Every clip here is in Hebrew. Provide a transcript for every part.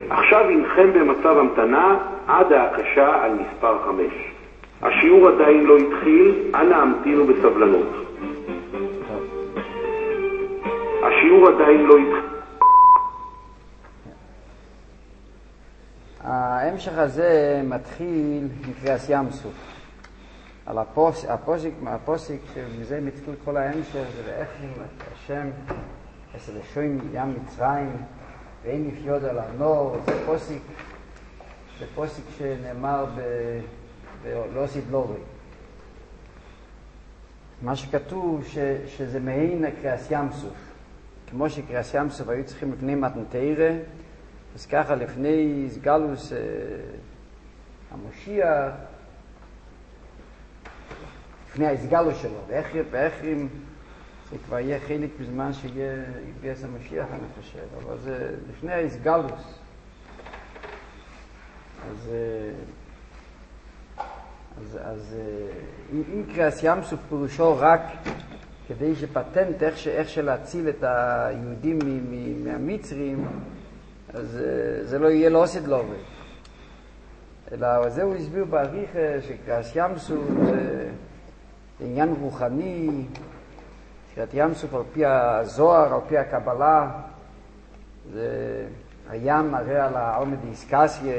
עכשיו אינכם במצב המתנה עד ההקשה על מספר 5. השיעור עדיין לא התחיל, אנא המתינו בסבלנות. השיעור עדיין לא התחיל. ההמשך הזה מתחיל מקריאת ים סוף. על הפוסק שמזה מתחיל כל ההמשך, זה ואיכים השם עשר לשוין ים מצרים ואין נפיוד על הנור. זה פוסק שנאמר בלוסית לורי. מה שכתוב שזה מעין קריאת ים סוף. כמו שקריאת ים סוף היו צריכים לפני מתנתרא, אז ככה לפני סגלוס המשיח, לפני הסגלוס שלו, ואיכים זה כבר יהיה חלק בזמן שיהיה יגייס המשיח, אני חושב, אבל זה לפני הסגלוס. אז אם קריאת ים סוף פירושו רק כדי שפטנט איך שלהציל את היהודים מהמצרים, אז זה לא יהיה לא עשית לא עובד. אלא זה הוא הסביר בעריך שקריאת ים סוף זה עניין רוחני, קריאת ים סוף על פי הזוהר, על פי הקבלה, זה הים מראה על העלמא דאיסקסיה,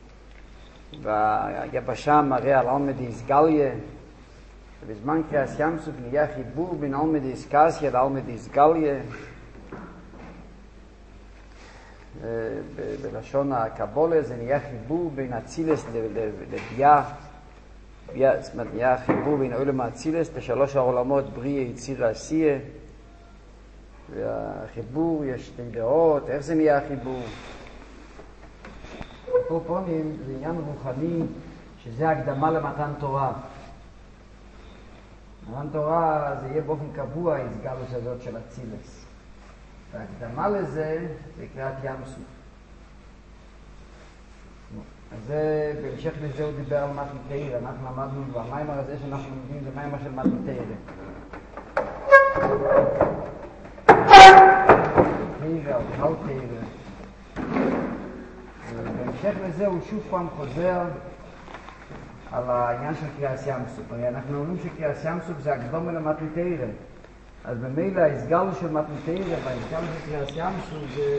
והיבשה מראה על עלמא דאיסגליה, ובזמן קריאת ים סוף נהיה חיבור בין עלמא דאיסקסיה לעלמא דאיסגליה, בלשון הקבולה זה נהיה חיבור בין אצילס לביאה, זאת אומרת נהיה חיבור בין עולם האצילס לשלוש העולמות בריא, יציר, עשייה, והחיבור יש שתי דעות, איך זה נהיה החיבור? פונים זה עניין רוחני שזה הקדמה למתן תורה. מתן תורה זה יהיה באופן קבוע הסגלוס הזאת של אצילס. והקדמה לזה זה קריאת ים סוף. אז בהמשך לזה הוא דיבר על מתנתרא. אנחנו למדנו במיימר הזה שאנחנו לומדים, זה מיימר של מתנתרא. מתנתרא או חלתרא. בהמשך לזה הוא שוב פעם חוזר על העניין של קריאת ים סוף. הרי אנחנו אומרים שקריאת ים סוף זה הקדומה למתנתרא. אז במילא ההסגלוס של מתנתרא וההסגלוס של קריאת ים סוף זה...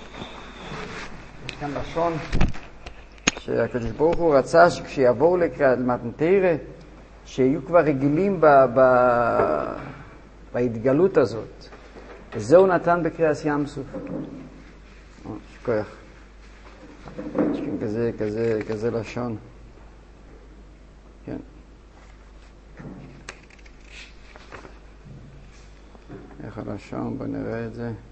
יש כאן לשון שהקדוש ברוך הוא רצה שכשיבואו לקריאת מתנתרא שיהיו כבר רגילים בהתגלות הזאת. וזה הוא נתן בקריאת ים סוף. שכוח. יש כאן כזה לשון. כן. איך הלשון? בוא נראה את זה.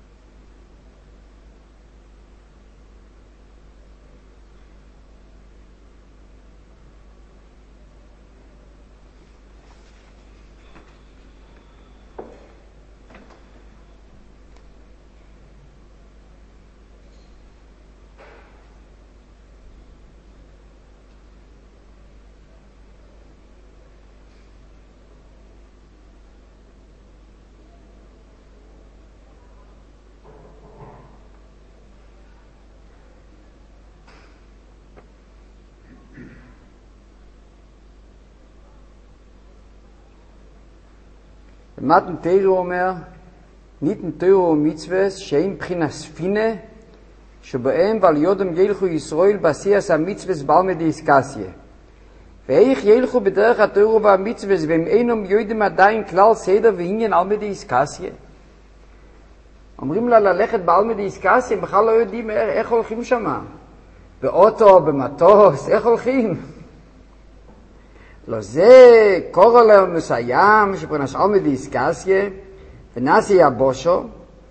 מתנתרא אומר, ניתן תורה ומצוות שאין בחינת ספינה, שבהם ועל יודם ילכו ישראל בעשייס המצוות בעלמא דאיסקסיה. ואיך ילכו בדרך התורה והמצוות והם אינם יודעים עדיין כלל סדר ועניין עלמא דאיסקסיה? אומרים לה ללכת בעלמא דאיסקסיה, הם בכלל לא יודעים איך הולכים שם. באוטו, במטוס, איך הולכים? לא זה קורא להם מסוים שפרנס עלמא דאיסקסיה ונעשי יבושו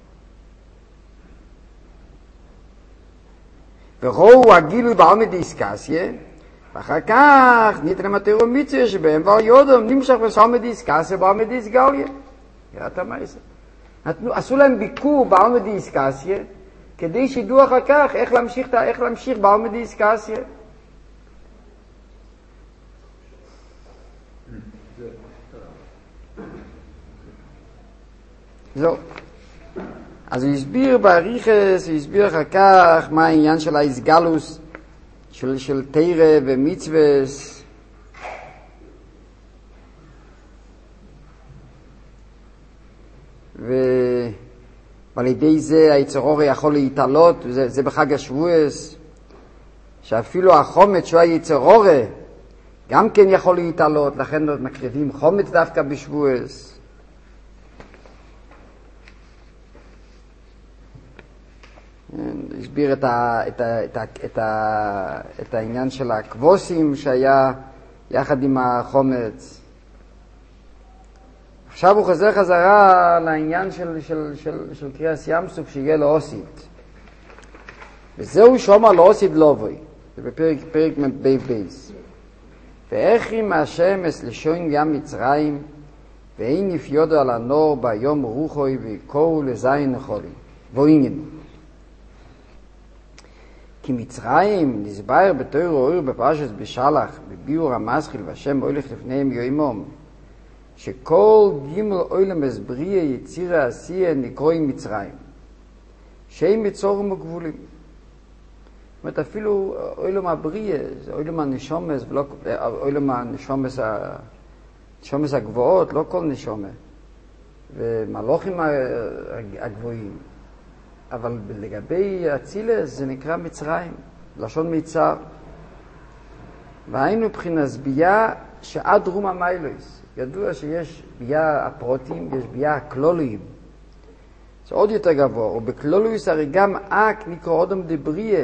וראו הגילוי בעלמא דאיסקסיה ואחר כך ניתן להם התורה ומצוות שבהם ועל יודם נמשך בעלמא דאיסקסיה בעלמא דאיסגליה. יראת מה זה? עשו להם ביקור בעלמא דאיסקסיה כדי שידעו אחר כך איך להמשיך בעלמא דאיסקסיה. זהו. אז הוא הסביר בעריכס, הוא הסביר אחר כך מה העניין של ההסגלוס, של תורה ומצווס. ועל ידי זה היצר אור יכול להתעלות, זה בחג השבועס, שאפילו החומץ שהוא היצר אור גם כן יכול להתעלות, לכן מקריבים חומץ דווקא בשבועס. הסביר את העניין של הכבוסים שהיה יחד עם החומץ. עכשיו הוא חוזר חזרה לעניין של קריאס ים סוף שיהיה לו אוסית. וזהו שומר לו אוסית לובוי. זה בפרק בייס. ואיך אם השם לשון ים מצרים, ואין יפיודו על הנור ביום רוחוי ויקורו לזין נחולי. ואין. כי מצרים נסבר בתור אור בפרשת בשלח, בביאור המסחיל והשם הולך לפניהם יוימום, שכל גימל אוילם הסבריה יצירה עשייה נקרוי מצרים, שהם מצורים וגבולים. זאת אומרת, אפילו אוילם הבריה, זה אוילם הנשומס, אוילם הנשומס הגבוהות, לא כל נשומה, ומלוכים הגבוהים. אבל לגבי הצילס זה נקרא מצרים, לשון מיצר. והיינו מבחינת בייה שעד רום המיילוס. ידוע שיש בייה הפרוטים, יש בייה הכלוליים. זה עוד יותר גבוה. ובכלולויס הרי גם אק נקרא אודם דבריה.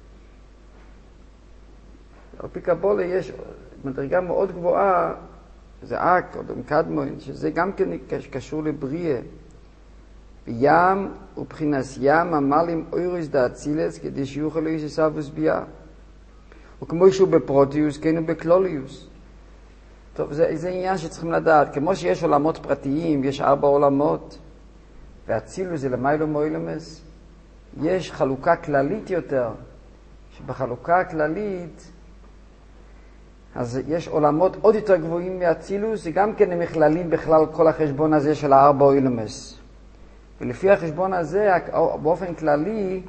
על פי קבולה יש מדרגה מאוד גבוהה, זה אק, אודם קדמון, שזה גם כן קשור לבריה. בים ובחינס ים עמלים אוירוס דאצילס כדי שיוכל להיססבוס ביה. וכמו שהוא בפרוטיוס, כן הוא בקלוליוס. טוב, זה עניין שצריכים לדעת. כמו שיש עולמות פרטיים, יש 4 עולמות, והצילוס זה למיילו מוילמס, יש חלוקה כללית יותר, שבחלוקה הכללית, אז יש עולמות עוד יותר גבוהים מהצילוס, וגם כן הם מכללים בכלל כל החשבון הזה של 4 עולמס. ולפי החשבון הזה, באופן כללי,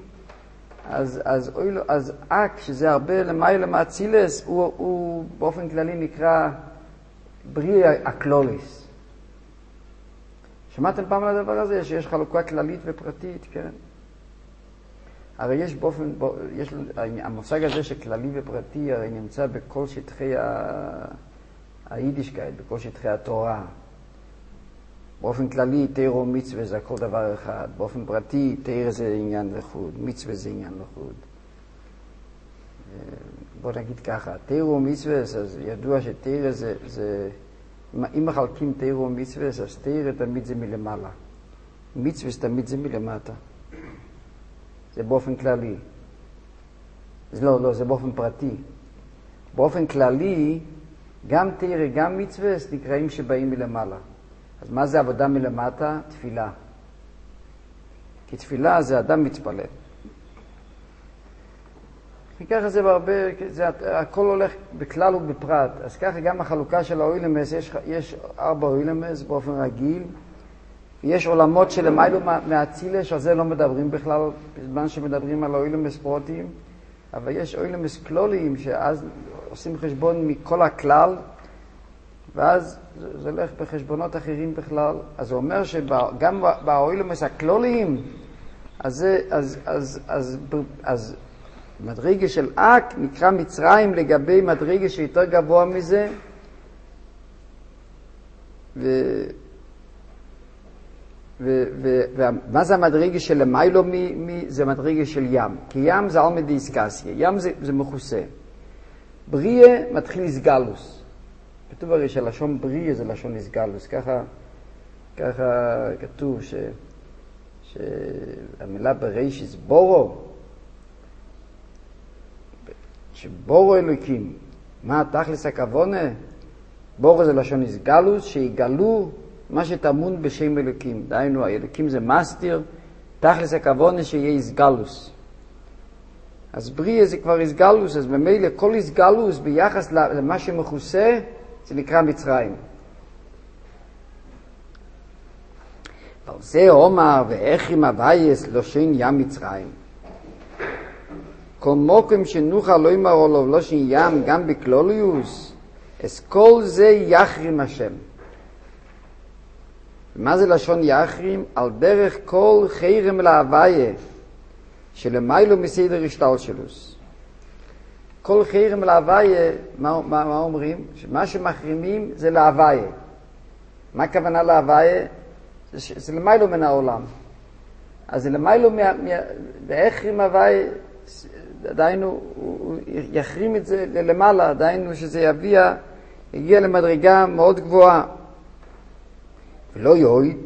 אז אק, שזה הרבה למעלה מהצילס, הוא באופן כללי נקרא בריא הקלוליס. שמעתם פעם על הדבר הזה? שיש חלוקה כללית ופרטית, כן? הרי יש המושג הזה של כללי ופרטי, הרי נמצא בכל שטחי היידישקייט, בכל שטחי התורה. באופן כללי, תורה ומצווה זה הכל דבר אחד. באופן פרטי, תורה זה עניין לחוד, מצווה זה עניין לחוד. בוא נגיד ככה, תורה ומצווה, אז ידוע שתורה זה, אם מחלקים תורה ומצווה, אז תורה תמיד זה מלמעלה. מצווה תמיד זה מלמטה. זה באופן כללי. לא, זה באופן פרטי. באופן כללי, גם תורה, גם מצווה, נקראים שבאים מלמעלה. אז מה זה עבודה מלמטה? תפילה. כי תפילה זה אדם מתפלל. ככה זה בהרבה, הכל הולך בכלל ובפרט. אז ככה גם החלוקה של האוילמס, יש 4 אוילמס באופן רגיל. יש עולמות שלמיילו מהצילש, על זה לא מדברים בכלל, בזמן שמדברים על האוילמס פרוטיים. אבל יש אוילמס כלוליים, שאז עושים חשבון מכל הכלל, ואז זה הולך בחשבונות אחרים בכלל. אז זה אומר שגם באוילמס הכלוליים, אז מדרגה של אק נקרא מצרים לגבי מדרגה שיותר גבוה מזה, ומה זה המדרגה של למיילו? זה מדרגה של ים. כי ים זה אלמא דאיסקסיה. ים זה מכוסה. בריה מתחיל איסגלוס. כתוב הרי שלשון בריה זה לשון איסגלוס. ככה כתוב שהמילה ברישיס בורו, שבורו אלוקים, מה תכלס הכוונה? בורו זה לשון איסגלוס, שיגלו מה שטמון בשם אלוקים. דהיינו, האלוקים זה מסתיר, תכלס הכוונה שיהיה איסגלוס. אז בריה זה כבר איסגלוס, אז ממילא כל איסגלוס ביחס למה שמכוסה, זה נקרא מצרים. על זה אומר ואיך עם הווייס לושן ים מצרים. כל מוקם שנוחה לא ימר לו לושן ים גם בכלוליוס, אז כל זה יחרים השם. מה זה לשון יחרים? על דרך כל חרם להוויה, שלמיילו מסדר השתלשלוס. כל חרם להוויה, מה אומרים? שמה שמחרימים זה להוויה. מה הכוונה להוויה? זה למיילו מן העולם. אז זה למיילו, בהחרים הוויה, דיינו, הוא יחרים את זה למעלה, דיינו שזה יגיע למדרגה מאוד גבוהה. ולא יויד,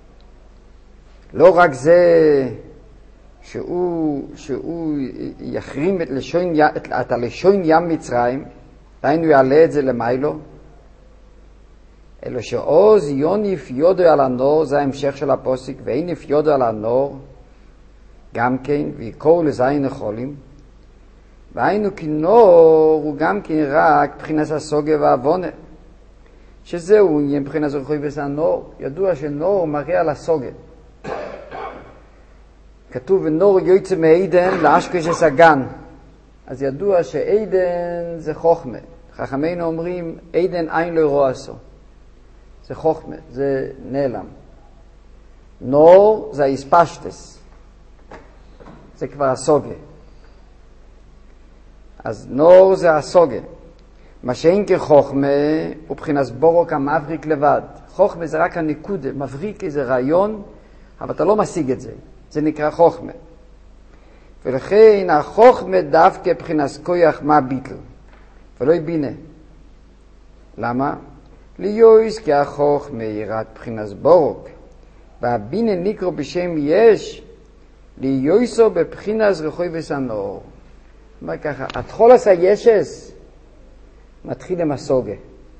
לא רק זה שהוא יחרים את הלשון ים מצרים, דיינו יעלה את זה למיילו, אלא שעוז יוניף יודו על הנור, זה ההמשך של הפוסק, ואיניף יודו על הנור, גם כן, ויקור לזין החולים, והיינו כי נור הוא גם כן רק מבחינת הסוגיה והעוונה, שזהו עניין מבחינת זרחוי בסנור. ידוע שנור מראה על הסוגיה. כתוב ונור יוצא מעידן לאשקש הסגן. אז ידוע שעידן זה חוכמה. חכמינו אומרים עידן אין לא רואה עשו. זה חוכמה, זה נעלם. נור זה היספשטס. זה כבר הסוגיה. אז נור זה הסוגיה. מה שאין כחוכמה הוא מבחינת בורוק המבריק לבד. חוכמה זה רק הנקודה, מבריק איזה רעיון, אבל אתה לא משיג את זה. זה נקרא חוכמה. ולכן החוכמה דווקא מבחינת כוח מה ביטל, ולא יבינה. למה? ליועס כי החוכמה היא רק מבחינת בורוק, והבינה נקרא בשם יש, ליועסו בבחינת זרחוי וסנור. מה ככה? התחול עשה ישס, מתחיל עם הסוגה.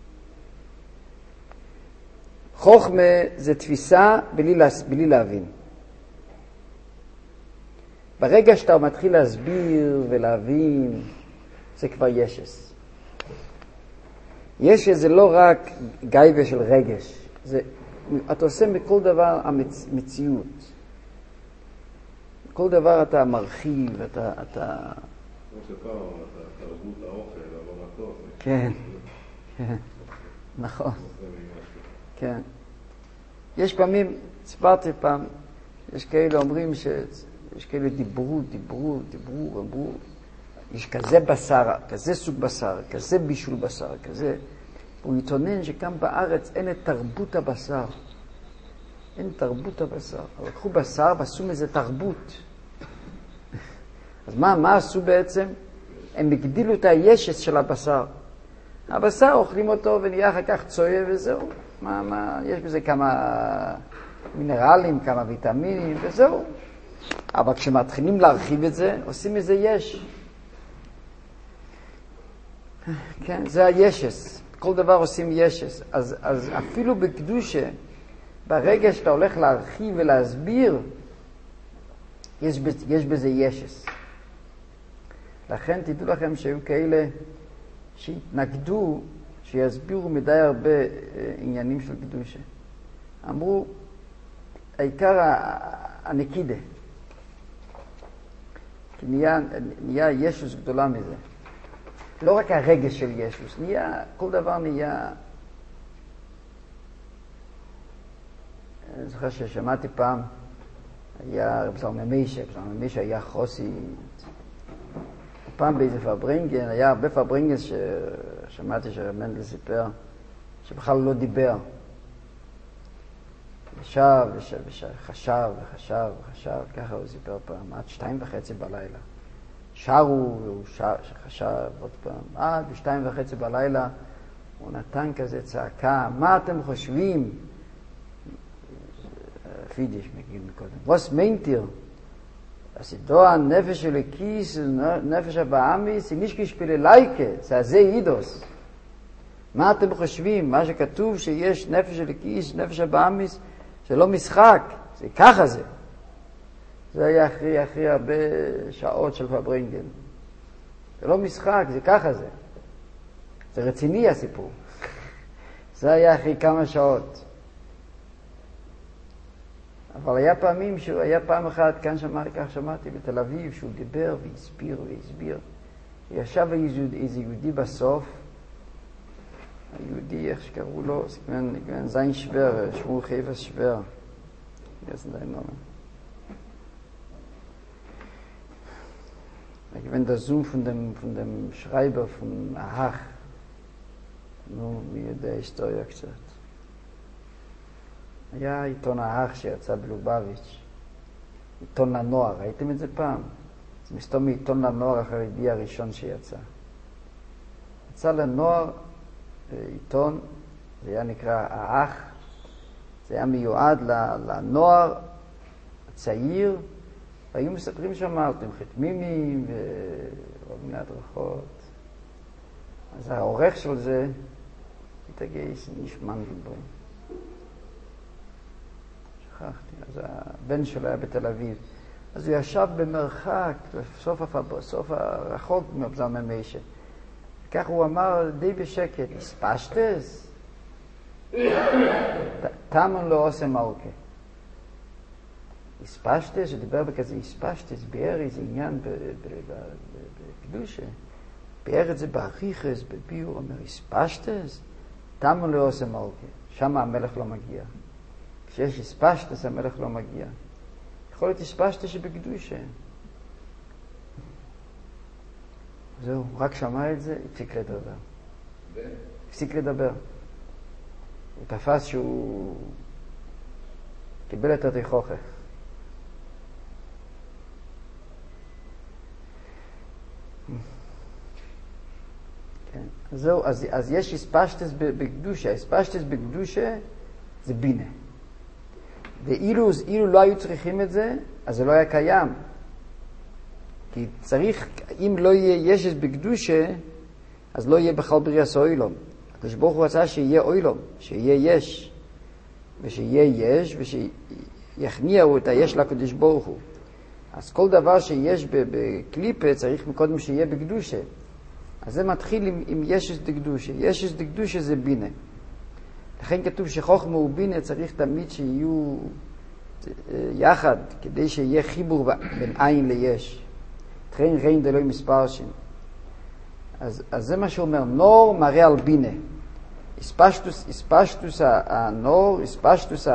חוכמה זה תפיסה בלי להבין. ברגע שאתה מתחיל להסביר ולהבין, זה כבר ישס. ישס זה לא רק גייבה של רגש. אתה עושה מכל דבר המציאות. כל דבר אתה מרחיב, אתה... כמו שפעם, אתה תרבות לאוכל, אבל מטוס. כן, כן, נכון. כן. יש פעמים, סיפרתי פעם, יש כאלה אומרים יש כאלה דיברו, אמרו, יש כזה בשר, כזה סוג בשר, כזה בישול בשר, כזה. הוא התעונן שכאן בארץ אין את תרבות הבשר. אין תרבות הבשר. אבל לקחו בשר ועשו מזה תרבות. אז מה עשו בעצם? הם הגדילו את הישס של הבשר. הבשר אוכלים אותו ונהיה אחר כך צויה וזהו. יש בזה כמה מינרלים, כמה ויטמינים וזהו. אבל כשמתחילים להרחיב את זה, עושים מזה יש. כן, זה הישס. כל דבר עושים ישס. אז אפילו בקדושה, ברגע שאתה הולך להרחיב ולהסביר, יש בזה ישס. לכן תדעו לכם שהיו כאלה שהתנגדו, שיסבירו מדי הרבה עניינים של קדושה. אמרו, העיקר הנקידה. כי נהיה ישוס גדולה מזה. לא רק הרגש של ישוס, כל דבר נהיה... אני זוכר ששמעתי פעם, היה רב זלמן משה היה חוסי. פעם באיזה פברינגן, היה הרבה פברינגן ששמעתי שרב מנדל סיפר, שבכלל לא דיבר. חשב, ככה הוא סיפר פעם, עד 2:30 בלילה. שרו, והוא חשב עוד פעם, עד 2:30 בלילה, הוא נתן כזה צעקה, מה אתם חושבים? פידיש מגיד מקודם. was meint ihr? Also da הנפש של הכיס, נפש הבאמיס, היא נשקי שפילי לייקה, זה הזה אידוס. מה אתם חושבים? מה שכתוב שיש נפש של הכיס, נפש הבאמיס, זה לא משחק, זה ככה זה. זה היה אחרי הרבה שעות של פברינגן. זה לא משחק, זה ככה זה. זה רציני הסיפור. זה היה אחרי כמה שעות. אבל היה פעם אחת, כאן כך שמעתי בתל אביב, שהוא דיבר והסביר. ישב איזה יהודי בסוף, היהודי, איך שקראו לו, זין שוור, שמו חייבס שוור. Ich bin der Sohn von dem Schreiber von Ahach. Nur wie der Historia קצת. היה עיתון האח שיצא בלובביץ', עיתון לנוער, ראיתם את זה פעם? זה מסתום מעיתון לנוער החרדי הראשון שיצא. יצא לנוער עיתון, זה היה נקרא האח, זה היה מיועד לנוער הצעיר, והיו מספרים שם על תמחת מימים ועוד מיני הדרכות. אז העורך של זה, תגייס, נשמן דברים. שכחתי, אז הבן שלו היה בתל אביב. אז הוא ישב במרחק, בסוף הרחוק מבזר ממשה. כך הוא אמר די בשקט, הספשטס? תמון לא עושה מלכה. הספשטס, שדיבר בכזה הספשטס, ביאר איזה עניין בקדושה. ביאר את זה בעריכס, בביור, אומר, הספשטס? תמון לא עושה מלכה. שם המלך לא מגיע. כשיש הספשטס, המלך לא מגיע. יכול להיות הספשטס שבקדושה. זהו, רק שמע את זה, הפסיק לדבר. הוא תפס שהוא קיבל את התיכוכה. כן. זהו, אז יש הספשטס בקדושה. הספשטס בקדושה זה בינה. ואילו לא היו צריכים את זה, אז זה לא היה קיים. כי צריך, אם לא יהיה ישס בקדושה, אז לא יהיה בכלל בריאס אוילום. הקדוש ברוך הוא רצה שיהיה אוילום, שיהיה יש, ושיהיה יש, ושיכניעו את היש לקדוש ברוך הוא. אז כל דבר שיש בקליפה צריך מקודם שיהיה בקדושה. אז זה מתחיל עם ישס דקדושה. ישס דקדושה זה בינה. לכן כתוב שחוכמה ובינה צריך תמיד שיהיו יחד, כדי שיהיה חיבור בין עין ליש. תכן ריין דלוי מספר שם. אז זה מה שאומר, נור מראה על בינה. הספשטוס הנור, הספשטוס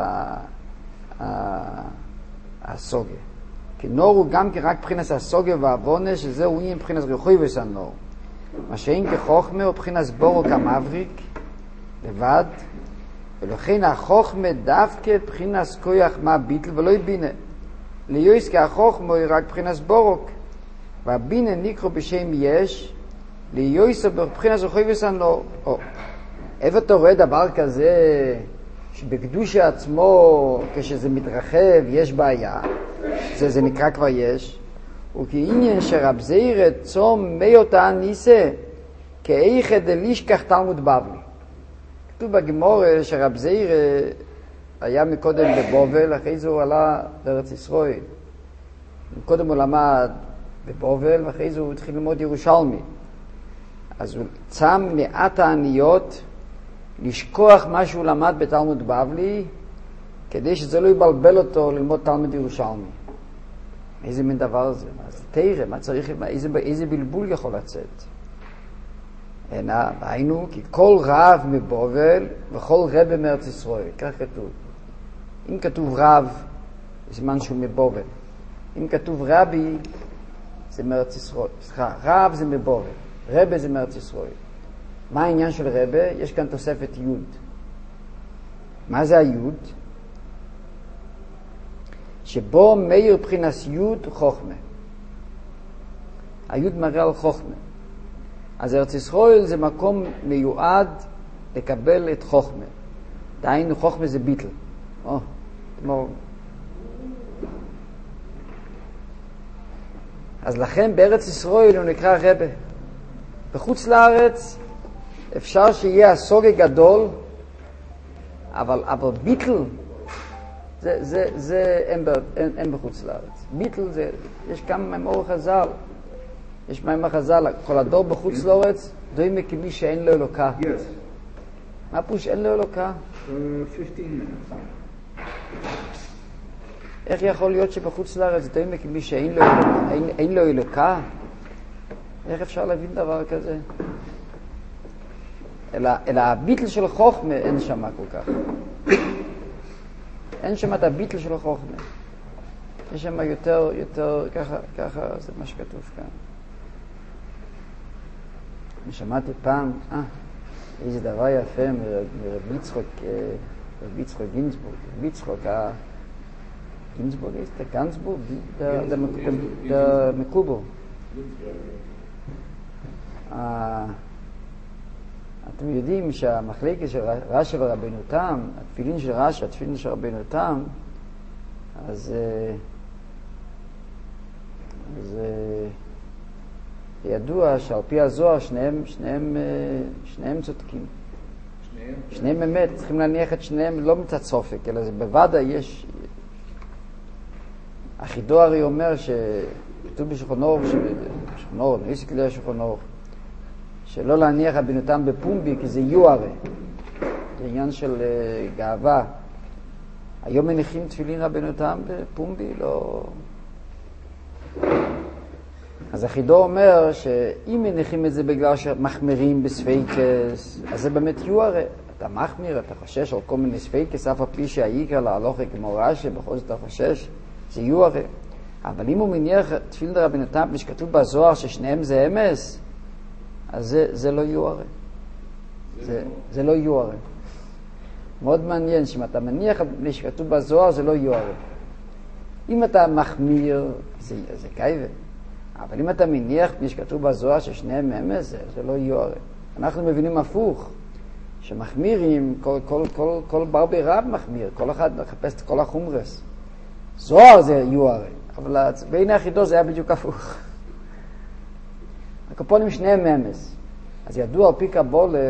הסוגה. כי נור הוא גם רק מבחינת הסוגה והעוונה, שזהו יהיה מבחינת רחויבס הנור. מה שאין כחוכמה הוא מבחינת בורוק המבריק, לבד, ולכן החוכמה דווקא מבחינת כוח מה ביטל ולא בינה. ליועס כחוכמה הוא רק מבחינת בורוק, והבינה נקרא בשם יש, ליועס מבחינת רחויבס הנור. איפה אתה רואה דבר כזה, שבקדושה עצמו, כשזה מתרחב, יש בעיה, זה נקרא כבר יש, וכעניין שרב זירא צום מי אותה ניסה, כאיכא דלישכח תלמוד בבלי. כתוב בגמרא שרב זירא היה מקודם בבובל, אחרי זה הוא עלה לארץ ישראל. קודם הוא למד בבובל, ואחרי זה הוא התחיל ללמוד ירושלמי. אז הוא צם מעט העניות, לשכוח מה שהוא למד בתלמוד בבלי, כדי שזה לא יבלבל אותו ללמוד תלמוד ירושלמי. איזה מין דבר זה? אז תראה, מה צריך, איזה בלבול יכול לצאת? היינו, כי כל רב מבובל וכל רב מארץ ישראל, כך כתוב. אם כתוב רב, זה זמן שהוא מבובל. אם כתוב רבי, זה מארץ ישראל. רב זה מבובל, רבי זה מארץ ישראל. מה העניין של רבי? יש כאן תוספת יוד. מה זה היוד? שבו מאיר בחינס יוד חוכמה. היוד מראה על חוכמה. אז ארץ ישראל זה מקום מיועד לקבל את חוכמה. דהיינו חוכמה זה ביטל. אז לכן בארץ ישראל הוא נקרא רבי. בחוץ לארץ אפשר שיהיה הסוגה גדול, אבל ביטל זה אין בחוץ לארץ. ביטל זה, יש כמה מאמור חז"ל. יש מאמר חז"ל, כל הדור בחוץ לארץ, דומה כמי שאין לו אלוקה. Yes. מה פירוש אין לו אלוקה? 15 minutes. איך יכול להיות שבחוץ לארץ זה תמיד כמי שאין לו אלוקה? איך אפשר להבין דבר כזה? אלא הביטל של חוכמה אין שם כל כך. אין שם את הביטל של חוכמה. יש שם יותר, ככה זה מה שכתוב כאן. אני שמעתי פעם, איזה דבר יפה מרב יצחק גינסבורג. רב יצחק גינסבורג, גנסבורג, der מקובל. אתם יודעים שהמחלקת של רש"י ורבנו תם, התפילין של רש"י, התפילין של רבנו תם, אז ידוע שעל פי הזוהר שניהם צודקים. שניהם באמת, צריכים להניח את שניהם לא מצד סופק, אלא זה בוודאי יש... החידו הרי אומר שכתוב בשולחן ערוך, נעיסק לי השולחן ערוך, שלא להניח רבנו תם בפומבי, כי זה יוהרה. זה עניין של גאווה. היום מניחים תפילין רבנו תם בפומבי, לא... אז החידו אומר שאם מניחים את זה בגלל שמחמירים בספייקס, אז זה באמת יוהרה. אתה מחמיר, אתה חושש על כל מיני ספייקס, אף הפי שהעיקר להלוכה כמו רש"י, בכל זאת אתה חושש, זה יוהרה. אבל אם הוא מניח תפילין רבנו תם, שכתוב בזוהר ששניהם זה אמס, אז זה לא יוהרה. זה לא יוהרה. מאוד מעניין שאם אתה מניח שכתוב בזוהר, זה לא יוהרה. אם אתה מחמיר, זה קייבה. אבל אם אתה מניח שכתוב בזוהר ששניהם אמס, זה לא יוהרה. אנחנו מבינים הפוך, שמחמירים, כל בר ברב מחמיר, כל אחד מחפש את כל החומרס. זוהר זה יוהרה, אבל בין היחידו זה היה בדיוק הפוך. הקופונים שניהם אמס. אז ידוע על פי קבולה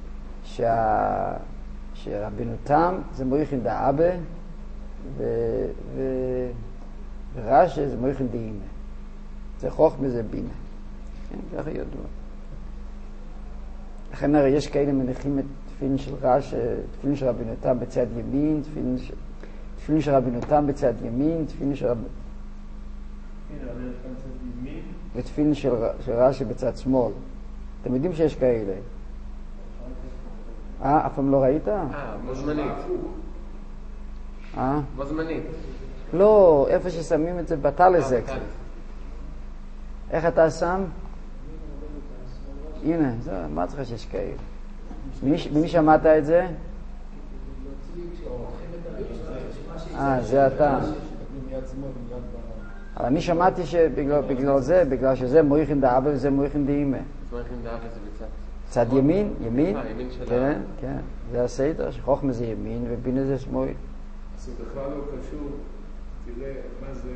שרבנו תם זה מויכין דאבא ורש"י זה מויכין דאימא. זה חוכמה זה בינה. כן, ככה ידוע. לכן הרי יש כאלה מניחים את תפילין של רש"י, תפילין של רבנו תם בצד ימין, תפילין של רבנו תם בצד ימין, תפילין של רבנו ותפילין של רש"י בצד שמאל. אתם יודעים שיש כאלה? אף פעם לא ראית? בו זמנית. בו זמנית. לא, איפה ששמים את זה בטלזק. איך אתה שם? הנה, מה צריך שיש כאלה? ממי שמעת את זה? זה אתה. אבל אני שמעתי שבגלל זה, בגלל שזה מויכין דאבא וזה מויכין דאימא. מויכין דאבא זה בצד. צד ימין? ימין? ימין של כן, כן. זה הסדר, שחוכמה זה ימין ובינה זה שמאל. אז זה בכלל לא קשור, תראה מה זה...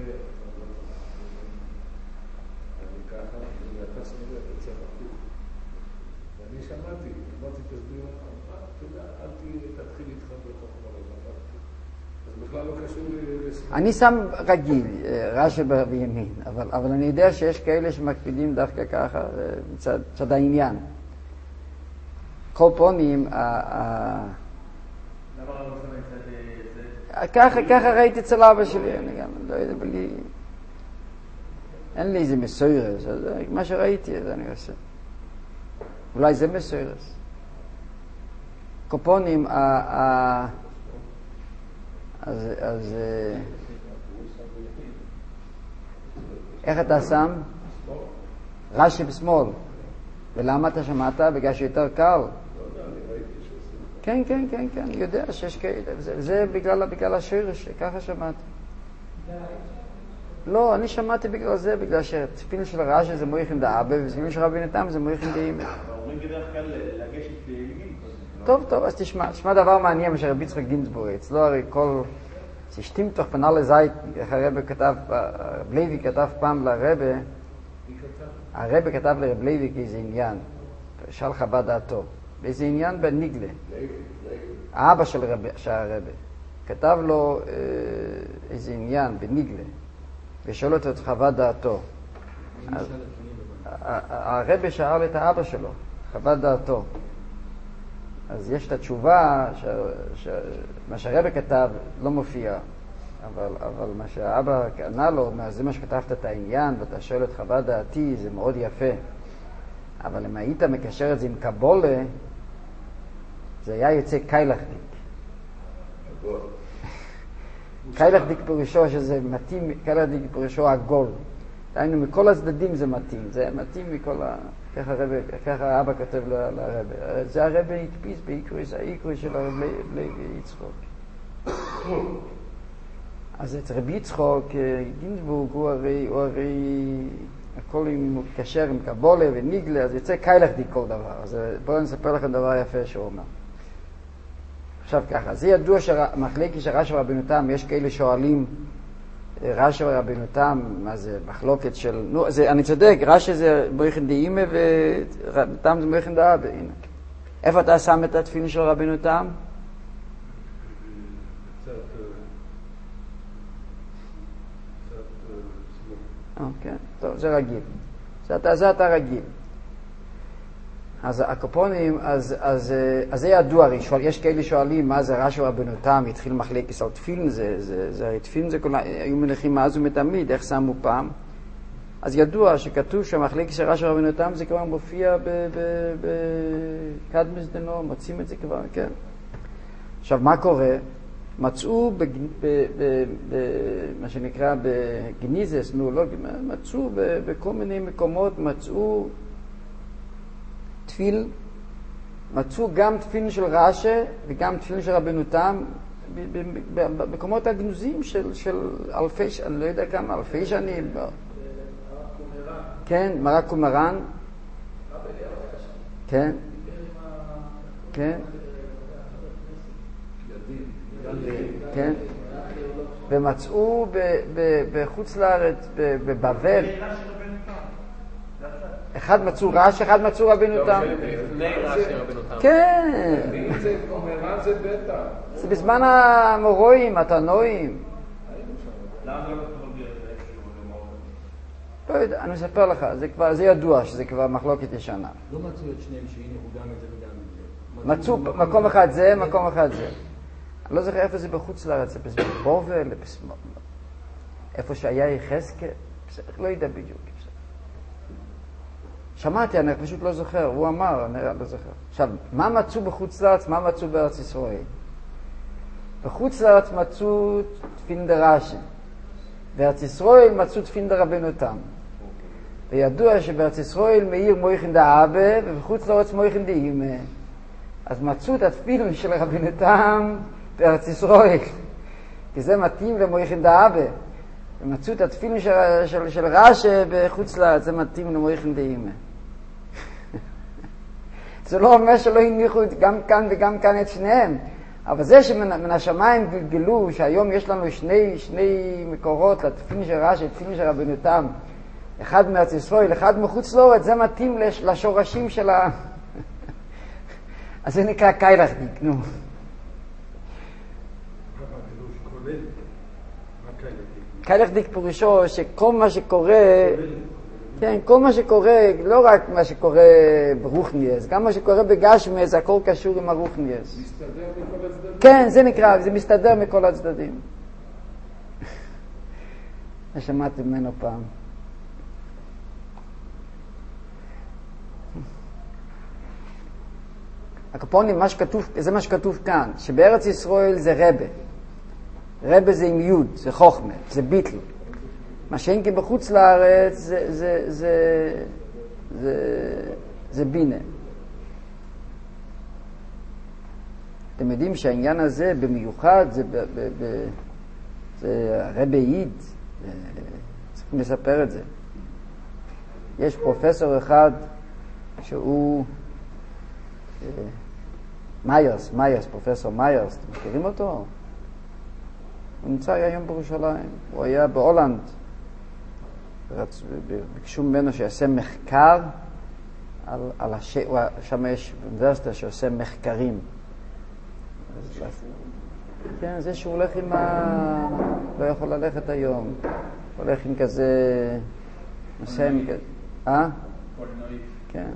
אני ככה, ואתה שם לב, אתה צריך הפוך. ואני שמעתי, אמרתי תסביר, אתה יודע, אל תתחיל איתך בחוכמה לבד. אז בכלל לא קשור לסדר. אני שם רגיל, רש"י בימין, אבל אני יודע שיש כאלה שמקפידים דווקא ככה, מצד העניין. כל פונים, למה לא מצא ככה ראיתי אצל אבא שלי, אני גם לא יודע, אין לי איזה מסוירס, מה שראיתי אז אני עושה. אולי זה מסוירס. כל פונים, אז איך אתה שם? רש"י בשמאל. ולמה אתה שמעת? בגלל שיותר קל. כן, אני יודע שיש כאלה. זה בגלל השרש, ככה שמעתי. לא, אני שמעתי בגלל זה, בגלל שתפילין של רש"י זה מויכין דאבא, ותפילין של רבנו תם זה מויכין דאימא. אומרים בדרך כלל לגשת לימין. טוב, אז תשמע דבר מעניין מה שרב יצחק גינסבורג, אצלו הרי כל... זה שטימטוך פן alle Seiten, איך הרב כתב, רב לוי כתב פעם לרב, הרב כתב לרב לוי כאיזה עניין, שאל חוות דעתו, באיזה עניין בניגלה, האבא של הרב, כתב לו איזה עניין בניגלה, ושאל אותו את חוות דעתו. הרב שאל את האבא שלו, חוות דעתו. אז יש את התשובה, מה שהרבא כתב לא מופיע. אבל מה שהאבא ענה לו, זה מה שכתבת את העניין, ואתה שואל את חוות דעתי, זה מאוד יפה. אבל אם היית מקשר את זה עם קבולה, זה היה יוצא קיילחדיק. קיילחדיק פירושו שזה מתאים, קיילחדיק פירושו עגול. דהיינו, מכל הצדדים זה מתאים. זה מתאים מכל ככה האבא כותב לרבי. זה הרבי התפיס בעיקרי, זה העיקרי של הרבי יצחוק. אז את רבי יצחוק, גינסבורג, הוא הרי הכל מתקשר עם קבולה וניגלה, אז יוצא קיילחדיק כל דבר. אז בואו נספר לכם דבר יפה שהוא אומר. עכשיו ככה, זה ידוע שמחלקת של רש"י ורבנו תם, יש כאלה שואלים, רש"י ורבנו תם, מה זה מחלוקת של, נו, אני צודק, רש"י זה מויכן דאימא ותם זה מויכן דאבא, הנה. איפה אתה שם את התפילין של רבנו תם? כן, טוב, זה רגיל. זה אתה רגיל. אז הקופונים, אז זה ידוע, יש כאלה שואלים מה זה רש"י ורבנו תם, התחיל מחלקת על תפילין, זה תפילין זה כולה, היו מניחים מאז ומתמיד, איך שמו פעם. אז ידוע שכתוב שהמחלקת של רש"י ורבנו תם זה כבר מופיע בקדמוס דנור, מוצאים את זה כבר, כן. עכשיו, מה קורה? מצאו מה שנקרא בגניזס, מצאו בכל מיני מקומות, מצאו תפיל, מצאו גם תפילין של רש"י וגם תפילין של רבנו תם במקומות הגנוזים של אלפי, אני לא יודע כמה, אלפי שנים. כן, מרק ומרן. כן. כן. כן. ומצאו בחוץ לארץ, בבבל. אחד מצאו רש"י, אחד מצאו רבנו תם. לפני רש"י רבנו תם. כן. זה אומרן זה בטח. זה בזמן המורואים, התנועים. למה לא כתוב לי את זה איזשהו למורים? לא יודע, אני אספר לך, זה ידוע שזה כבר מחלוקת ישנה. לא מצאו את שניהם שהניחו גם את זה וגם את זה. מצאו מקום אחד זה, מקום אחד זה. אני לא זוכר איפה זה בחוץ לארץ, זה בבובל, איפה שהיה יחזקאל, לא יודע בדיוק. שמעתי, אני פשוט לא זוכר, הוא אמר, אני לא זוכר. עכשיו, מה מצאו בחוץ לארץ, מה מצאו בארץ ישראל? בחוץ לארץ מצאו תפילין דרש"י, בארץ ישראל מצאו תפילין דרבנו תם. וידוע שבארץ ישראל מאיר מויכן דאבא, ובחוץ לארץ מויכן דאימא. אז מצאו את התפילין של רבנו תם בארץ ישראל, כי זה מתאים למויכן דאבא. ומצאו את התפילין של רש"י בחוץ לארץ, זה מתאים למויכן דאימא. זה לא אומר שלא הניחו גם כאן וגם כאן את שניהם, אבל זה שמן השמיים גלגלו שהיום יש לנו שני מקורות לתפילין של רש"י, תפילין של רבנו תם, אחד מארץ ישראל, אחד מחוץ לארץ, זה מתאים לשורשים של אז זה נקרא קיילחדיק, נו. קיילחדיק פירושו שכל מה שקורה, כן, כל מה שקורה, לא רק מה שקורה ברוחניאס, גם מה שקורה בגשמיאס, הכל קשור עם הרוחניאס. מסתדר מכל הצדדים? כן, זה נקרא, זה מסתדר מכל הצדדים. שמעתי ממנו פעם. הקופונים, זה מה שכתוב כאן, שבארץ ישראל זה רבה. רבה זה עם יוד, זה חוכמה, זה ביטל. מה שאין כי בחוץ לארץ זה בינה. אתם יודעים שהעניין הזה במיוחד זה רבי עיד, צריכים לספר את זה. יש פרופסור אחד שהוא מיירס, פרופסור מיירס, אתם מכירים אותו? הוא נמצא היום בירושלים, הוא היה בהולנד, ביקשו ממנו שיעשה מחקר שם יש אוניברסיטה שעושה מחקרים. כן, זה שהוא הולך עם לא יכול ללכת היום, הולך עם כזה נושא עם כזה, כן.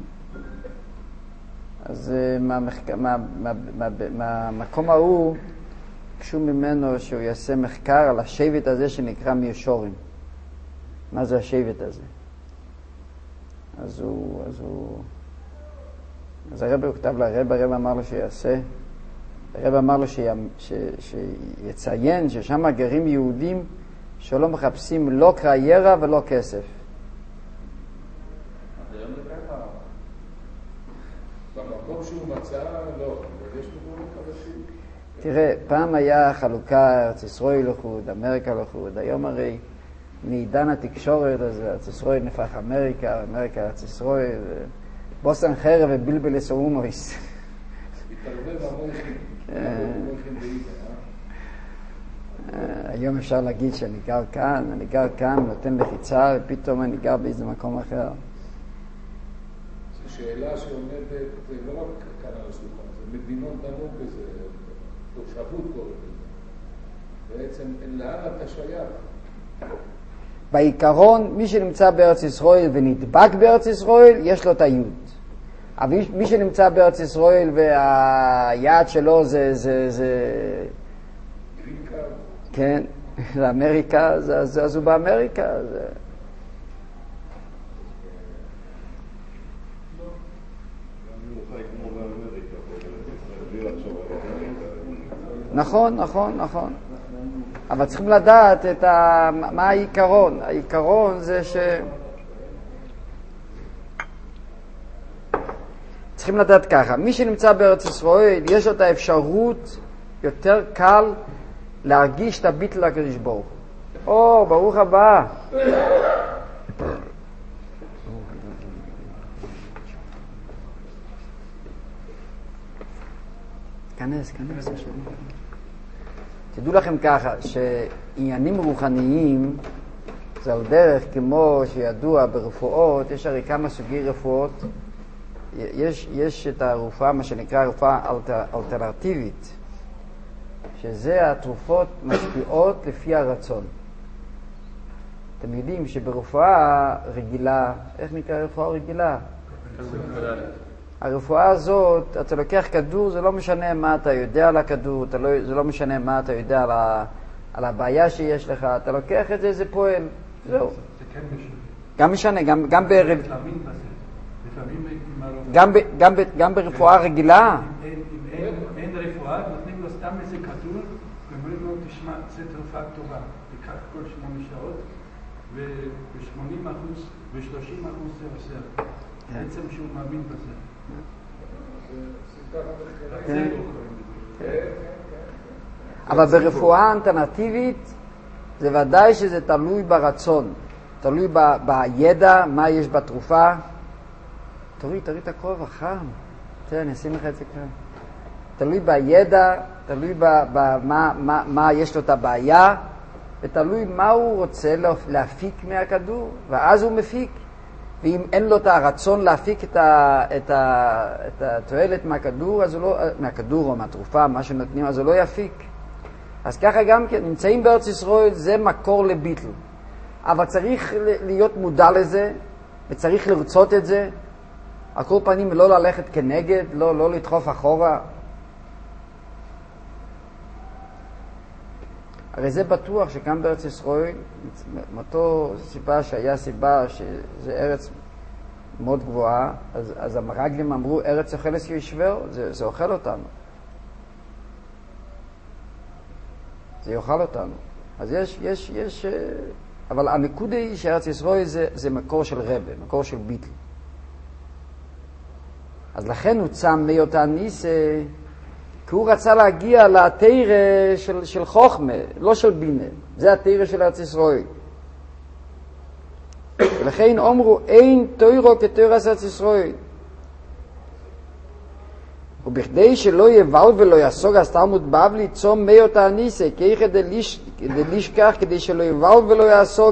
אז מהמקום ההוא ביקשו ממנו שהוא יעשה מחקר על השבט הזה שנקרא מישורים. מה זה השבט הזה? אז הרב הוא כתב לרב, הרב אמר לו שיעשה, הרב אמר לו שיציין ששם גרים יהודים שלא מחפשים לא קריירה ולא כסף. במקום שהוא מצא, לא, אבל יש מקומות חדשים. תראה, פעם היה חלוקה ארץ ישראל לחוד, אמריקה לחוד, היום הרי מעידן התקשורת, אז ארץ ישראל נפח אמריקה, אמריקה ארץ ישראל, בוסן חרב ובלבל סאומויס. התערבב המון היום אפשר להגיד שאני גר כאן, נותן לחיצה, ופתאום אני גר באיזה מקום אחר. זו שאלה שעומדת לא רק כאן על השולחן, זה מדינות דנו בזה, תושבות קוראים לזה. בעצם לאן אתה שייך? בעיקרון, מי שנמצא בארץ ישראל ונדבק בארץ ישראל, יש לו את היוד. אבל מי שנמצא בארץ ישראל והיעד שלו זה כן, זה אמריקה, אז הוא באמריקה. נכון. אבל צריכים לדעת מה העיקרון. העיקרון זה צריכים לדעת ככה, מי שנמצא בארץ ישראל, יש לו את האפשרות יותר קל להרגיש את הביטל לקדוש ברוך הוא. ברוך הבא. כנס. תדעו לכם ככה, שעניינים רוחניים זה על דרך כמו שידוע ברפואות, יש הרי כמה סוגי רפואות. יש את הרפואה, מה שנקרא רפואה אלטרנטיבית, שזה התרופות משפיעות לפי הרצון. אתם יודעים שברפואה רגילה, איך נקרא רפואה רגילה? הרפואה הזאת, אתה לוקח כדור, זה לא משנה מה אתה יודע על הכדור, זה לא משנה מה אתה יודע על הבעיה שיש לך, אתה לוקח את זה, זה פועל, זהו. גם משנה, גם בערב. גם ברפואה רגילה. אין רפואה, נותנים לו סתם איזה כדור, ואומרים לו, תשמע, זה תרופה טובה, תיקח כל 8 שעות, ו-80% ו-30% זה עושה. בעצם שהוא מאמין בזה. אבל ברפואה אלטרנטיבית, זה ודאי שזה תלוי ברצון, תלוי בידע, מה יש בתרופה. תוריד את הכובע, חם. תראה, אני אשים לך את זה כאן. תלוי בידע, תלוי מה יש לו את הבעיה, ותלוי מה הוא רוצה להפיק מהכדור, ואז הוא מפיק. ואם אין לו את הרצון להפיק את התועלת מהכדור, אז הוא לא, מהכדור או מהתרופה, מה שנותנים, אז הוא לא יפיק. אז ככה גם כן, נמצאים בארץ ישראל, זה מקור לביטל. אבל צריך להיות מודע לזה, וצריך לרצות את זה. על כל פנים לא ללכת כנגד, לא לדחוף אחורה. הרי זה בטוח שגם בארץ ישראל, מאותו סיבה שהיה סיבה שזה ארץ מאוד גבוהה, אז המרגלים אמרו, ארץ אוכלת ישבר, זה אוכל אותנו. זה יאכל אותנו. אז יש, אבל הנקודה היא שארץ ישראל זה מקור של רבה, מקור של ביטל. אז לכן הוא צם מאותה ניסה, כי הוא רצה להגיע לתירה של חוכמה, לא של בינה. זה התירה של ארץ ישראל. ולכן אומרו, אין תוירו כתוירס ארץ ישראל. ובכדי שלא יבל ולא יסוג הסתלמוד בבלי, צום מאותה ניסה, כיחד דלישכח, כדי שלא יבל ולא יסוג.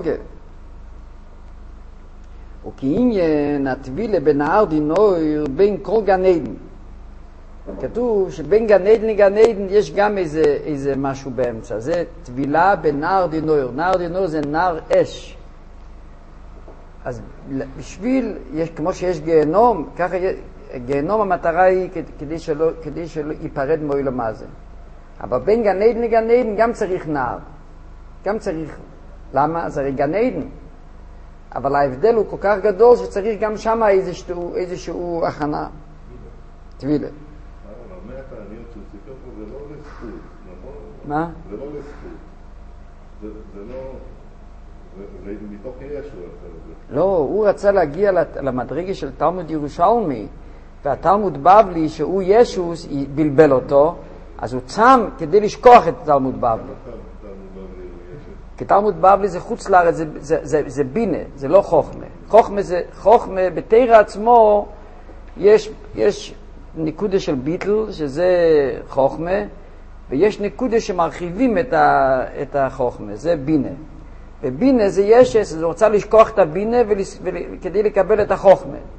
וכעניין הטבילה בנהר דינויר בין כל גן עדן. כתוב שבין גן עדן לגן עדן יש גם איזה משהו באמצע. זה טבילה בנהר דינויר. נהר דינויר זה נהר אש. אז בשביל, כמו שיש גיהנום, ככה גיהנום המטרה היא כדי שלא ייפרד מעולם הזה. אבל בין גן עדן לגן עדן גם צריך נער. גם צריך. למה? זה הרי גן עדן. אבל ההבדל הוא כל כך גדול שצריך גם שם איזשהו הכנה. טבילה. אבל מהתעניות שהוא סיפר פה זה לא לזכות, נכון? מה? זה לא לזכות. זה לא... זה מתוך ישו. לא, הוא רצה להגיע למדרגה של תלמוד ירושלמי, והתלמוד בבלי שהוא ישוס בלבל אותו, אז הוא צם כדי לשכוח את תלמוד בבלי. כי תלמוד בבלי זה חוץ לארץ, זה בינה, זה לא חוכמה. חוכמה בתורה עצמו יש נקודה של ביטל, שזה חוכמה, ויש נקודה שמרחיבים את החוכמה, זה בינה. ובינה זה ישס, זה רוצה לשכוח את הבינה כדי לקבל את החוכמה. אם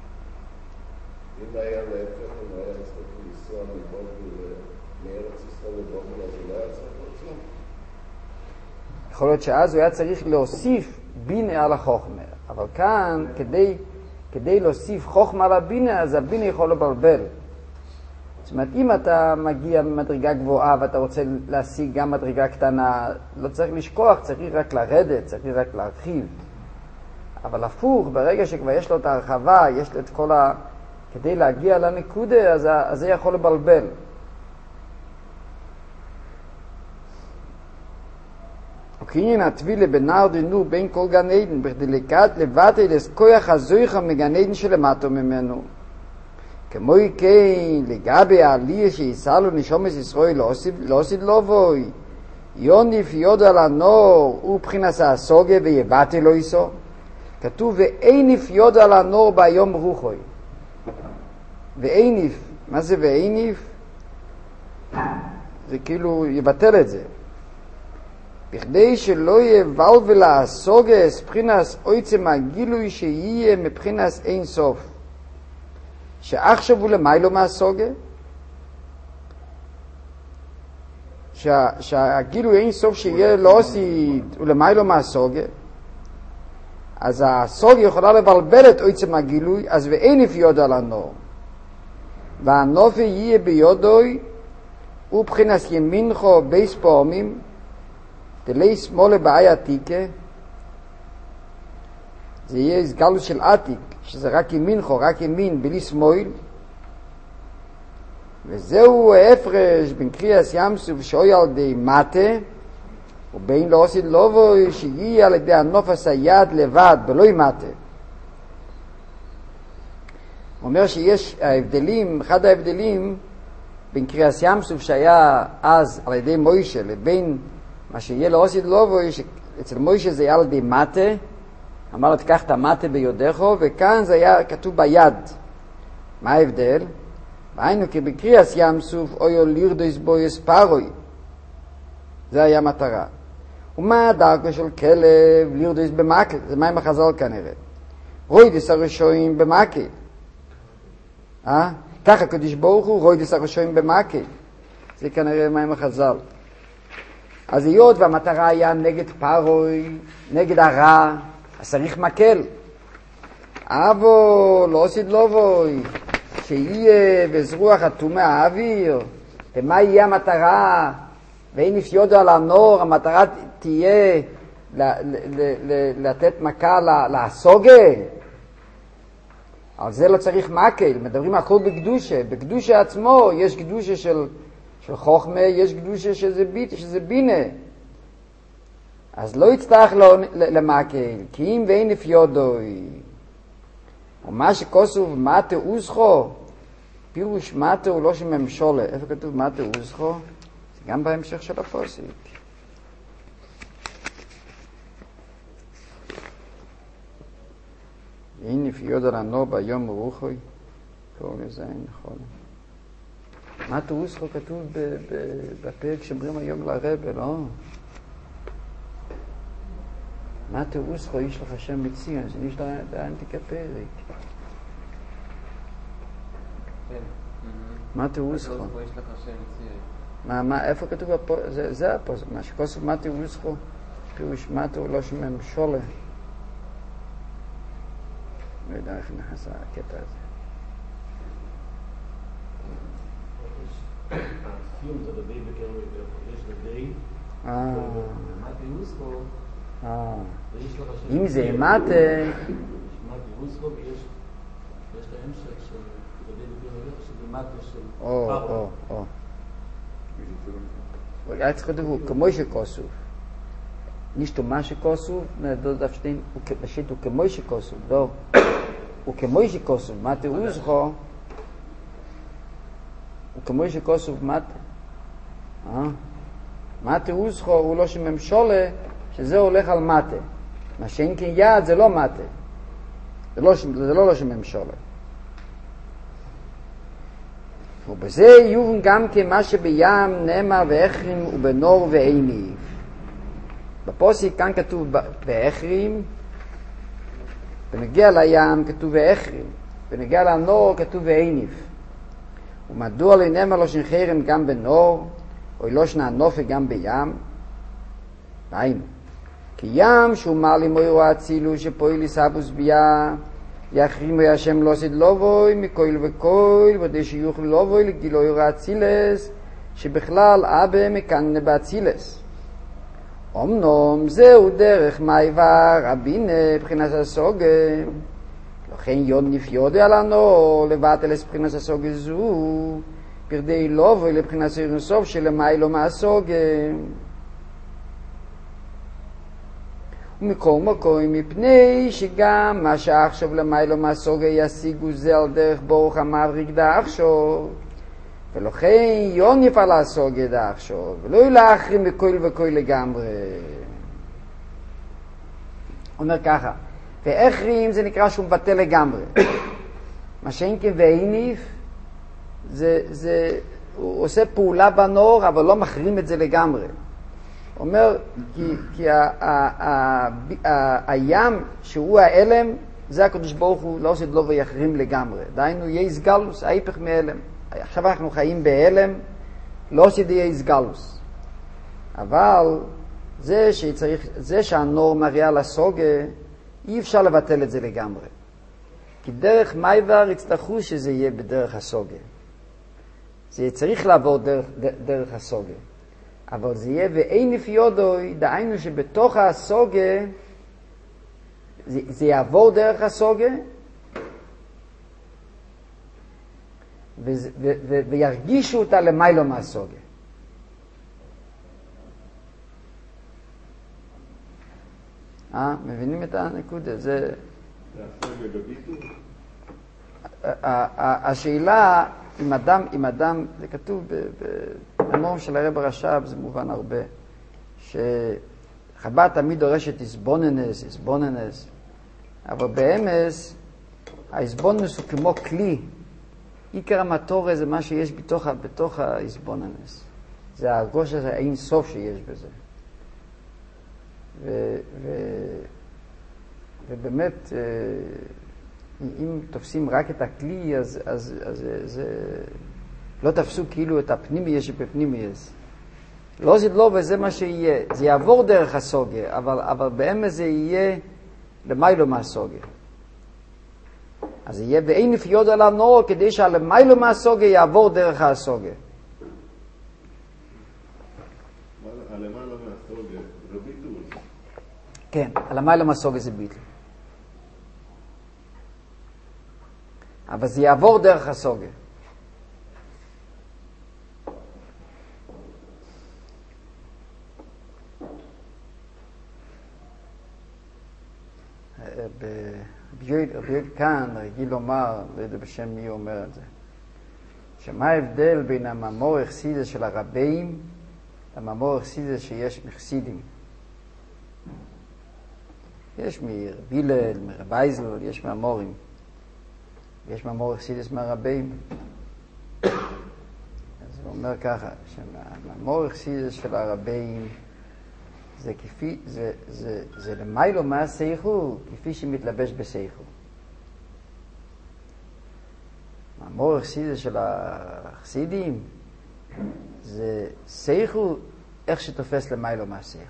היה להפך, אם היה צריך לנסוע מארץ ישראל לבבל, אז הוא לא היה צריך לצום. יכול להיות שאז הוא היה צריך להוסיף בינה על החוכמה. אבל כאן, כדי להוסיף חוכמה על הבינה, אז הבינה יכול לבלבל. זאת אומרת, אם אתה מגיע ממדרגה גבוהה ואתה רוצה להשיג גם מדרגה קטנה, לא צריך לשכוח, צריך רק לרדת, צריך רק להרחיב. אבל הפוך, ברגע שכבר יש לו את ההרחבה, יש לו את כל כדי להגיע לנקודה, אז זה יכול לבלבל. וכעניין הטבילה בנער דינור בין כל גן עדן, בכדי לבטל את כוח הזויכה מגן עדן שלמטה ממנו. כמו כן, לגבי העלייה שיסע לו נשומת ישראל לא עשית לו בוי, יוניף יודו על הנור ובחינס הסוגה ויבטל לו איסו. כתוב ואיניף יודו על הנור ביום רוחוי. ואיניף, מה זה ואיניף? זה כאילו יבטל את זה. בכדי שלא יבלבל הסוגס בחינס עצם הגילוי שיהיה מבחינס אין סוף. שעכשיו הוא למיילו מהסוגה, שהגילוי אין סוף שיהיה לא עשית הוא למיילו מהסוגה, אז הסוגה יכולה לבלבל את עצם הגילוי, אז ואין יפיוד על הנור. והנופי יהיה ביודוי, ובחינס ימינכו בייס פעמים, תלי שמאלה באי עתיקה, זה יהיה הסגלות של עתיק, שזה רק ימינכו, רק ימין, בלי שמאל. וזהו ההפרש בין קריאס ימסוף שאוי על די מטה, ובין לא עשית לובוי שיהיה על ידי הנופס היד לבד, בלוי מטה. הוא אומר שיש ההבדלים, אחד ההבדלים בין קריאס ימסוף שהיה אז על ידי מוישה, לבין מה שיהיה לא עשית לובוי, אצל מוישה זה היה על ידי מטה, אמר לו תקח את המטה ביודךו, וכאן זה היה כתוב ביד. מה ההבדל? והיינו כי בקריאס ים סוף אויו לירדויס בו יספרוי. זה היה מטרה. ומה הדרכו של כלב לירדויס במקל? זה מים החז"ל כנראה. רוידס הראשונים במקל. ככה קדוש ברוך הוא רוידס הראשונים במקל. זה כנראה מים החז"ל. אז היות והמטרה היה נגד פרוי, נגד הרע, אז צריך מקל. אבו לא עשית לובוי, שיהיה בזרוח התומה האוויר. ומה יהיה המטרה? ואין נפיודו על הנור, המטרה תהיה לתת מכה לסוגה. על זה לא צריך מקל, מדברים הכל בקדושה. בקדושה עצמו יש קדושה של חוכמה, יש קדושה שזה בינה. אז לא יצטרך למקל, כי אם ואין נפיודוי. ומה שכוסוב מטה אוזכו, פירוש מטה הוא לא שממשולה. איפה כתוב מטה אוזכו? זה גם בהמשך של הפוסק. אין נפיוד על הנור ביום רוחוי, קורא לזה, נכון. מטה אוזכו כתוב בפרק שאומרים היום לרבא, לא? מה תאוסכו יש לך שם מציון, זה יש לך האנטיקה פרק. מה תאוסכו? יש לך שם מציון. מה, איפה כתוב פה? זה פה, מה שכוסף מה תאוסכו, פירוש מה תאו לא שממשולה. לא יודע איך נכנס הקטע הזה. הסיום זה דדי בקרב, יש דדי, ומתי אוסקו, ויש לך שם... אם זה מתי... מתי אוסקו, ויש את ההמשך של דדי בקרב, שזה מתי של פרעה. היה צריך לדבר, כמו שכוסוף. nicht um Masche Kosov, da darf stehen, steht u Kemoische Kosov, da. U Kemoische Kosov, Mate Uzcho. U Kemoische Kosov, Mate. Mate Uzcho הוא לא שממשולה, שזה הולך על מטה. מה שאין כן יד זה לא מטה. זה לא שממשולה. ובזה יובן גם כמה שבים נאמר ואחרים ובנור ועיניב. בפוסק כאן כתוב ואחרים, בנגיע לים כתוב ואחרים, בנגיע לנור כתוב ועיניב. ומדוע לנאמר לא שנחרם גם בנור, או לא שנענופה גם בים? היינו. כי ים שהוא מעלי מוירו הצילו שפועל יסבוס ביה, יחרימו השם לא סד לובוי מכויל וכויל, ודי שיוכל לובוי לגילו יורו הצילס, שבכלל אבא מקננה בהצילס. אמנום זהו דרך מייבר הבינה בחינת הסוגה, לכן יוד נפיוד על הנור לבטל את בחינת הסוגה זו, פרדי לובוי לבחינת סוף שלמיילו מהסוגה. ומכל מקום מפני שגם מה שעכשיו למיילו מהסוגה ישיגו זה על דרך ברוך המבריק דעכשיו, ולכן יוניף על הסוגה דעכשיו, ולא יאחרים בכל וכל לגמרי. אומר ככה, ואחרים זה נקרא שהוא מבטל לגמרי. מה שאין כן ואיניף, הוא עושה פעולה בנור, אבל לא מחרים את זה לגמרי. אומר, כי הים שהוא האלם, זה הקדוש ברוך הוא לא עושה לו ויחרים לגמרי. דהיינו, יהיה סגלוס, ההיפך מאלם. עכשיו אנחנו חיים באלם, לא עושה יהיה סגלוס. אבל זה שהנור מראה לסוגה, אי אפשר לבטל את זה לגמרי. כי דרך מייבר יצטרכו שזה יהיה בדרך הסוגה. זה צריך לעבור דרך הסוגה. אבל זה יהיה ואין נפיודוי, דהיינו שבתוך הסוגה, זה יעבור דרך הסוגה, וירגישו אותה למיילו מהסוגה. מבינים את הנקודה? זה... השאלה, אם אדם, זה כתוב במאמר של הרב רש"ב, זה מובן הרבה, שחב"ד תמיד דורשת הסבוננס, אבל באמס, ההסבוננס הוא כמו כלי, עיקר המטור זה מה שיש בתוך ההסבוננס. זה הרגוש הזה, האין סוף שיש בזה. ובאמת, אם תופסים רק את הכלי, אז לא תפסו כאילו את הפנימי שבפנימי. לא זה לא, וזה מה שיהיה. זה יעבור דרך הסוגה, אבל באמת זה יהיה למיילו מהסוגה. אז זה יהיה ואין נפיוד על הנור, כדי שהלמיילו מהסוגה יעבור דרך הסוגה. הלמיילו מהסוגה זה ביטול. כן, הלמיילו מהסוגה זה ביטול. אבל זה יעבור דרך הסוגה. רבי כאן רגיל לומר, לא יודע בשם מי אומר את זה, שמה ההבדל בין המאמור החסידה של הרבים למאמור החסידה שיש מחסידים. יש מרבי הלל, מרבי אייזלר, יש מאמורים. יש מאמור החסידס מהרבים. אז הוא אומר ככה, שהמאמור החסידס של הרבים זה למיילו מהסייכו, כפי שמתלבש בסייכו. מאמור החסידס של החסידים זה סייכו איך שתופס למיילו מהסייכו.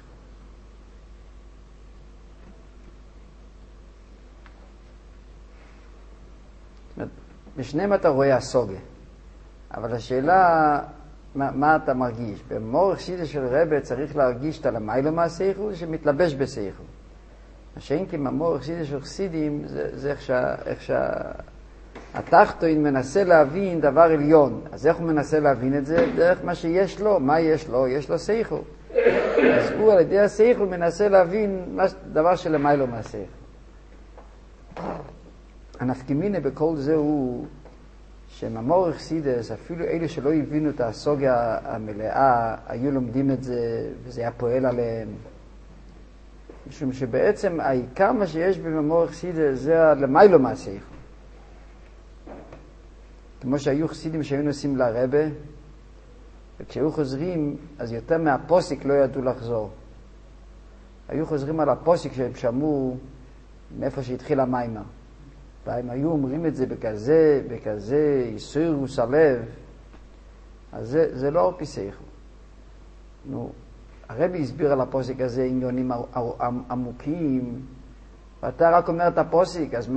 בשניהם אתה רואה הסוגה, אבל השאלה מה אתה מרגיש? במור חסידס של רבי צריך להרגיש את הלמיילו מהשכל שמתלבש בשכל. מה שאין כי במור חסידס של חסידים זה איך שהתחתון מנסה להבין דבר עליון. אז איך הוא מנסה להבין את זה? דרך מה שיש לו. מה יש לו? יש לו שכל. אז הוא על ידי השכל מנסה להבין דבר שלמיילו מהשכל. הנפקמינה בכל זה הוא שמאמור חסידס, אפילו אלה שלא הבינו את הסוגיה המלאה, היו לומדים את זה וזה היה פועל עליהם. משום שבעצם העיקר מה שיש במאמור חסידס זה למיילו מהשכל. כמו שהיו חסידים שהיו נוסעים לרבה, וכשהיו חוזרים, אז יותר מהפוסיק לא ידעו לחזור. היו חוזרים על הפוסיק שהם שמעו מאיפה שהתחיל המיימר. והם היו אומרים את זה בכזה יסוירוס הלב, אז זה לא אורפי שכל. נו, הרבי הסביר על הפוסיק הזה עניונים עמוקים, ואתה רק אומר את הפוסיק, אז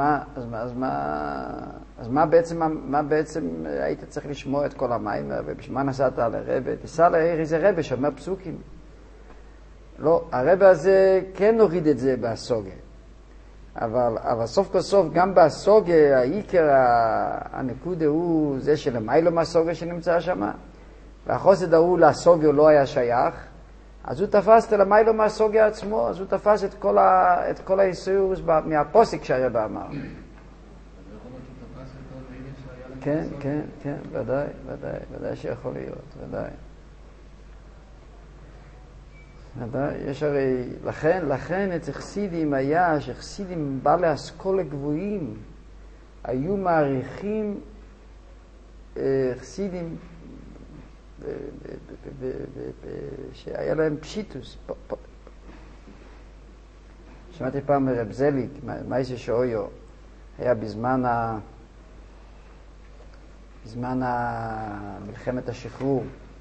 מה בעצם היית צריך לשמוע את כל המיימר, ובשמה נסעת על הרבי? תיסע לאיזה רבי שאומר פסוקים. לא, הרבי הזה כן נוריד את זה בהסוגיה. אבל סוף כל סוף גם בהסוגיה, העיקר הנקודה הוא זה שלמיילו מהסוגיה שנמצא שם, והחוסד ההוא להסוגיה לא היה שייך, אז הוא תפס את למיילו מהסוגיה עצמו, אז הוא תפס את כל היסוירוס מהפוסיק שהרבי אמר. כן, ודאי שיכול להיות, ודאי. יש הרי, לכן אצל חסידים היה שחסידים בעלי אסכולה גבוהים היו מעריכים חסידים שהיה להם פשיטוס. שמעתי פעם מרב זליג, מייסה שאויו, היה בזמן מלחמת השחרור.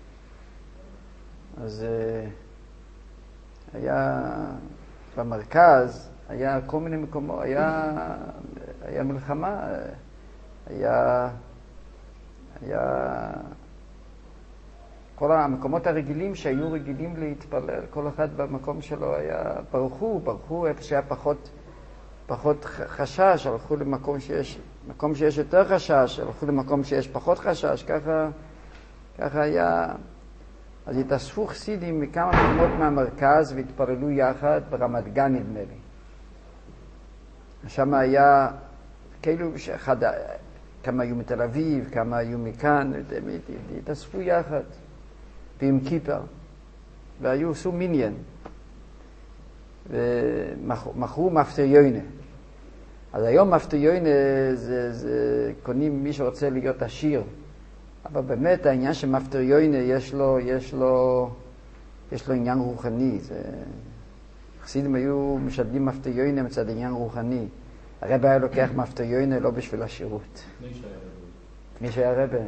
אז היה במרכז, היה כל מיני מקומות, היה מלחמה, היה כל המקומות הרגילים שהיו רגילים להתפלל, כל אחד במקום שלו היה, ברחו איפה שהיה פחות חשש, הלכו מקום שיש יותר חשש, הלכו למקום שיש פחות חשש, ככה היה. אז התאספו חסידים מכמה מקומות מהמרכז והתפללו יחד ברמת גן נדמה לי. שם היה כאילו כמה היו מתל אביב, כמה היו מכאן, התאספו יחד ועם כיפר והיו עשו מיניאן ומכרו מפתיוינה. אז היום מפתיוינה זה קונים מי שרוצה להיות עשיר, אבל באמת העניין של מפתיוינה יש לו עניין רוחני. חסידים היו משדלים מפתיוינה מצד עניין רוחני. הרב היה לוקח מפתיוינה לא בשביל השירות. לפני שהיה רבה.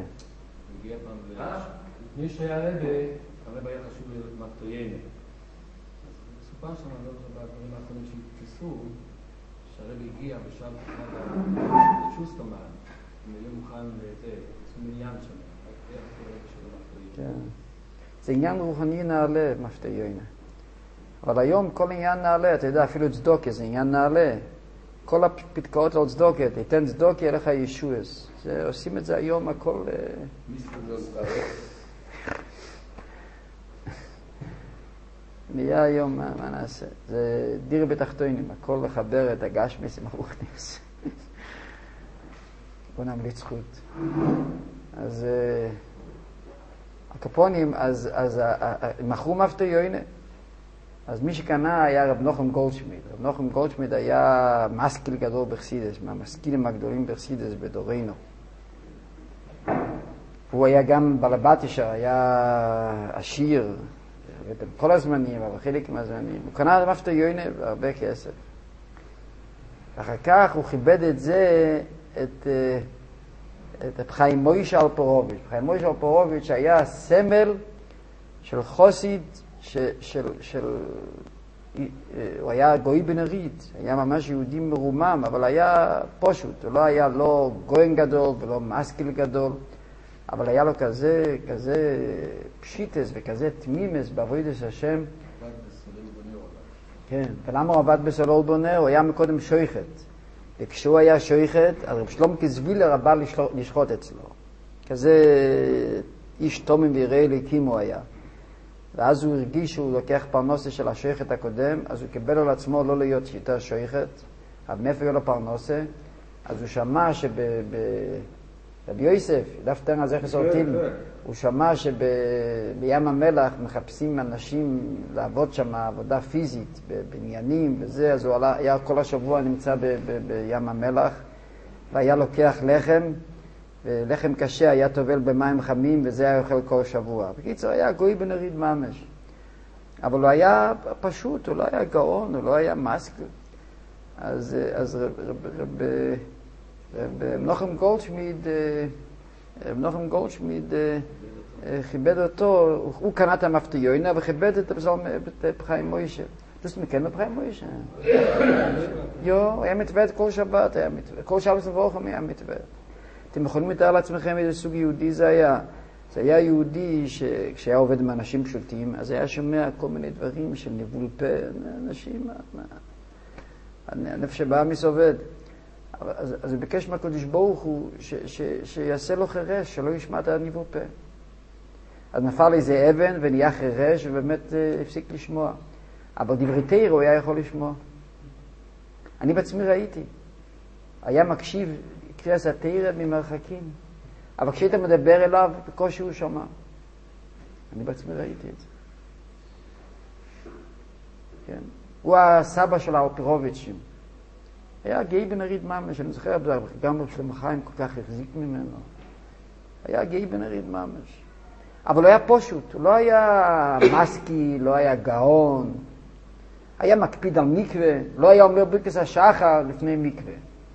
לפני שהיה רבה, הרב היה חשוב מפתיוינה. סופר שם, אני לא זוכר בדברים האחרונים שהתכסו, שהרב הגיע בשלב שוסטרמן, הוא היה מוכן לזה, עשו מניין שם. זה עניין רוחני נעלה, מפתיוינה. אבל היום כל עניין נעלה, אתה יודע, אפילו צדוקה זה עניין נעלה. כל הפתקאות על צדוקה, תיתן צדוקה, יהיה לך ישועס. עושים את זה היום הכל... נהיה היום, מה נעשה? זה דיר בתחתונים, הכל לחבר את הגשמיס עם הרוחניס. בוא נמליץ זכות. אז הקופונים, אז מכרו מפתיוינה. אז מי שקנה היה רב נוחם גולדשמיד. רב נוחם גולדשמיד היה משכיל גדול בחסידס, מהמשכילים הגדולים בחסידס בדורנו. הוא היה גם בלבטישר, היה עשיר, כל הזמנים, אבל חלק מהזמנים. הוא קנה מפתיוינה והרבה כסף. אחר כך הוא כיבד את זה, את חיים מוישה אלפרוביץ'. חיים מוישה אלפרוביץ' היה סמל של חוסיד, הוא היה גוי בנרית, היה ממש יהודי מרומם, אבל היה פשוט, הוא לא היה לא גוין גדול ולא משכיל גדול, אבל היה לו כזה פשיטס וכזה תמימס בעבודת השם. כן, ולמה הוא עבד בסולל בונה? הוא היה מקודם שויכת. וכשהוא היה שויכת, אז רב שלום כזווילר הבא לשחוט אצלו. כזה איש תומים ויראי אליקים הוא היה. ואז הוא הרגיש שהוא לוקח פרנסה של השויכת הקודם, אז הוא קיבל על עצמו לא להיות יותר שויכת, אבל מאיפה יהיה לו פרנסה? אז הוא שמע רבי יוסף, דווקא על זה חסורתים, הוא שמע שבים המלח מחפשים אנשים לעבוד שם עבודה פיזית, בבניינים וזה, אז הוא היה כל השבוע נמצא בים המלח, והיה לוקח לחם, ולחם קשה היה טובל במים חמים, וזה היה אוכל כל שבוע. בקיצור, היה גוי בנריד ממש. אבל הוא היה פשוט, הוא לא היה גאון, הוא לא היה מסקל. אז מנחם גולדשמיד כיבד אותו, הוא קנה את המפתיונה וכיבד את חיים מוישה. דוס מכן בחיים מוישה. הוא היה מתווה את כל שבת, כל שבת ובורחם היה מתווה. אתם יכולים לתאר לעצמכם איזה סוג יהודי זה היה. זה היה יהודי שכשהיה עובד עם אנשים פשוטים, אז היה שומע כל מיני דברים של ניבול פה, אנשים, הנפש בעמיס עובד. אז הוא ביקש מהקדוש ברוך הוא שיעשה לו חירש, שלא ישמע את הניבול פה. אז נפל איזה אבן ונהיה חירש ובאמת הפסיק לשמוע. אבל דברי תורה הוא היה יכול לשמוע. אני בעצמי ראיתי. היה מקשיב קריאת התורה ממרחקים. אבל כשהיית מדבר אליו, בקושי הוא שמע. אני בעצמי ראיתי את זה. כן. הוא הסבא של האופירוביצ'ים. היה גאי בנריד ממש, אני זוכר, גם רב שלמה חיים כל כך החזיק ממנו. היה גאי בנריד ממש. אבל הוא היה פשוט, הוא לא היה מסקי, לא היה גאון. היה מקפיד על מקווה, לא היה אומר ברכת השחר לפני מקווה.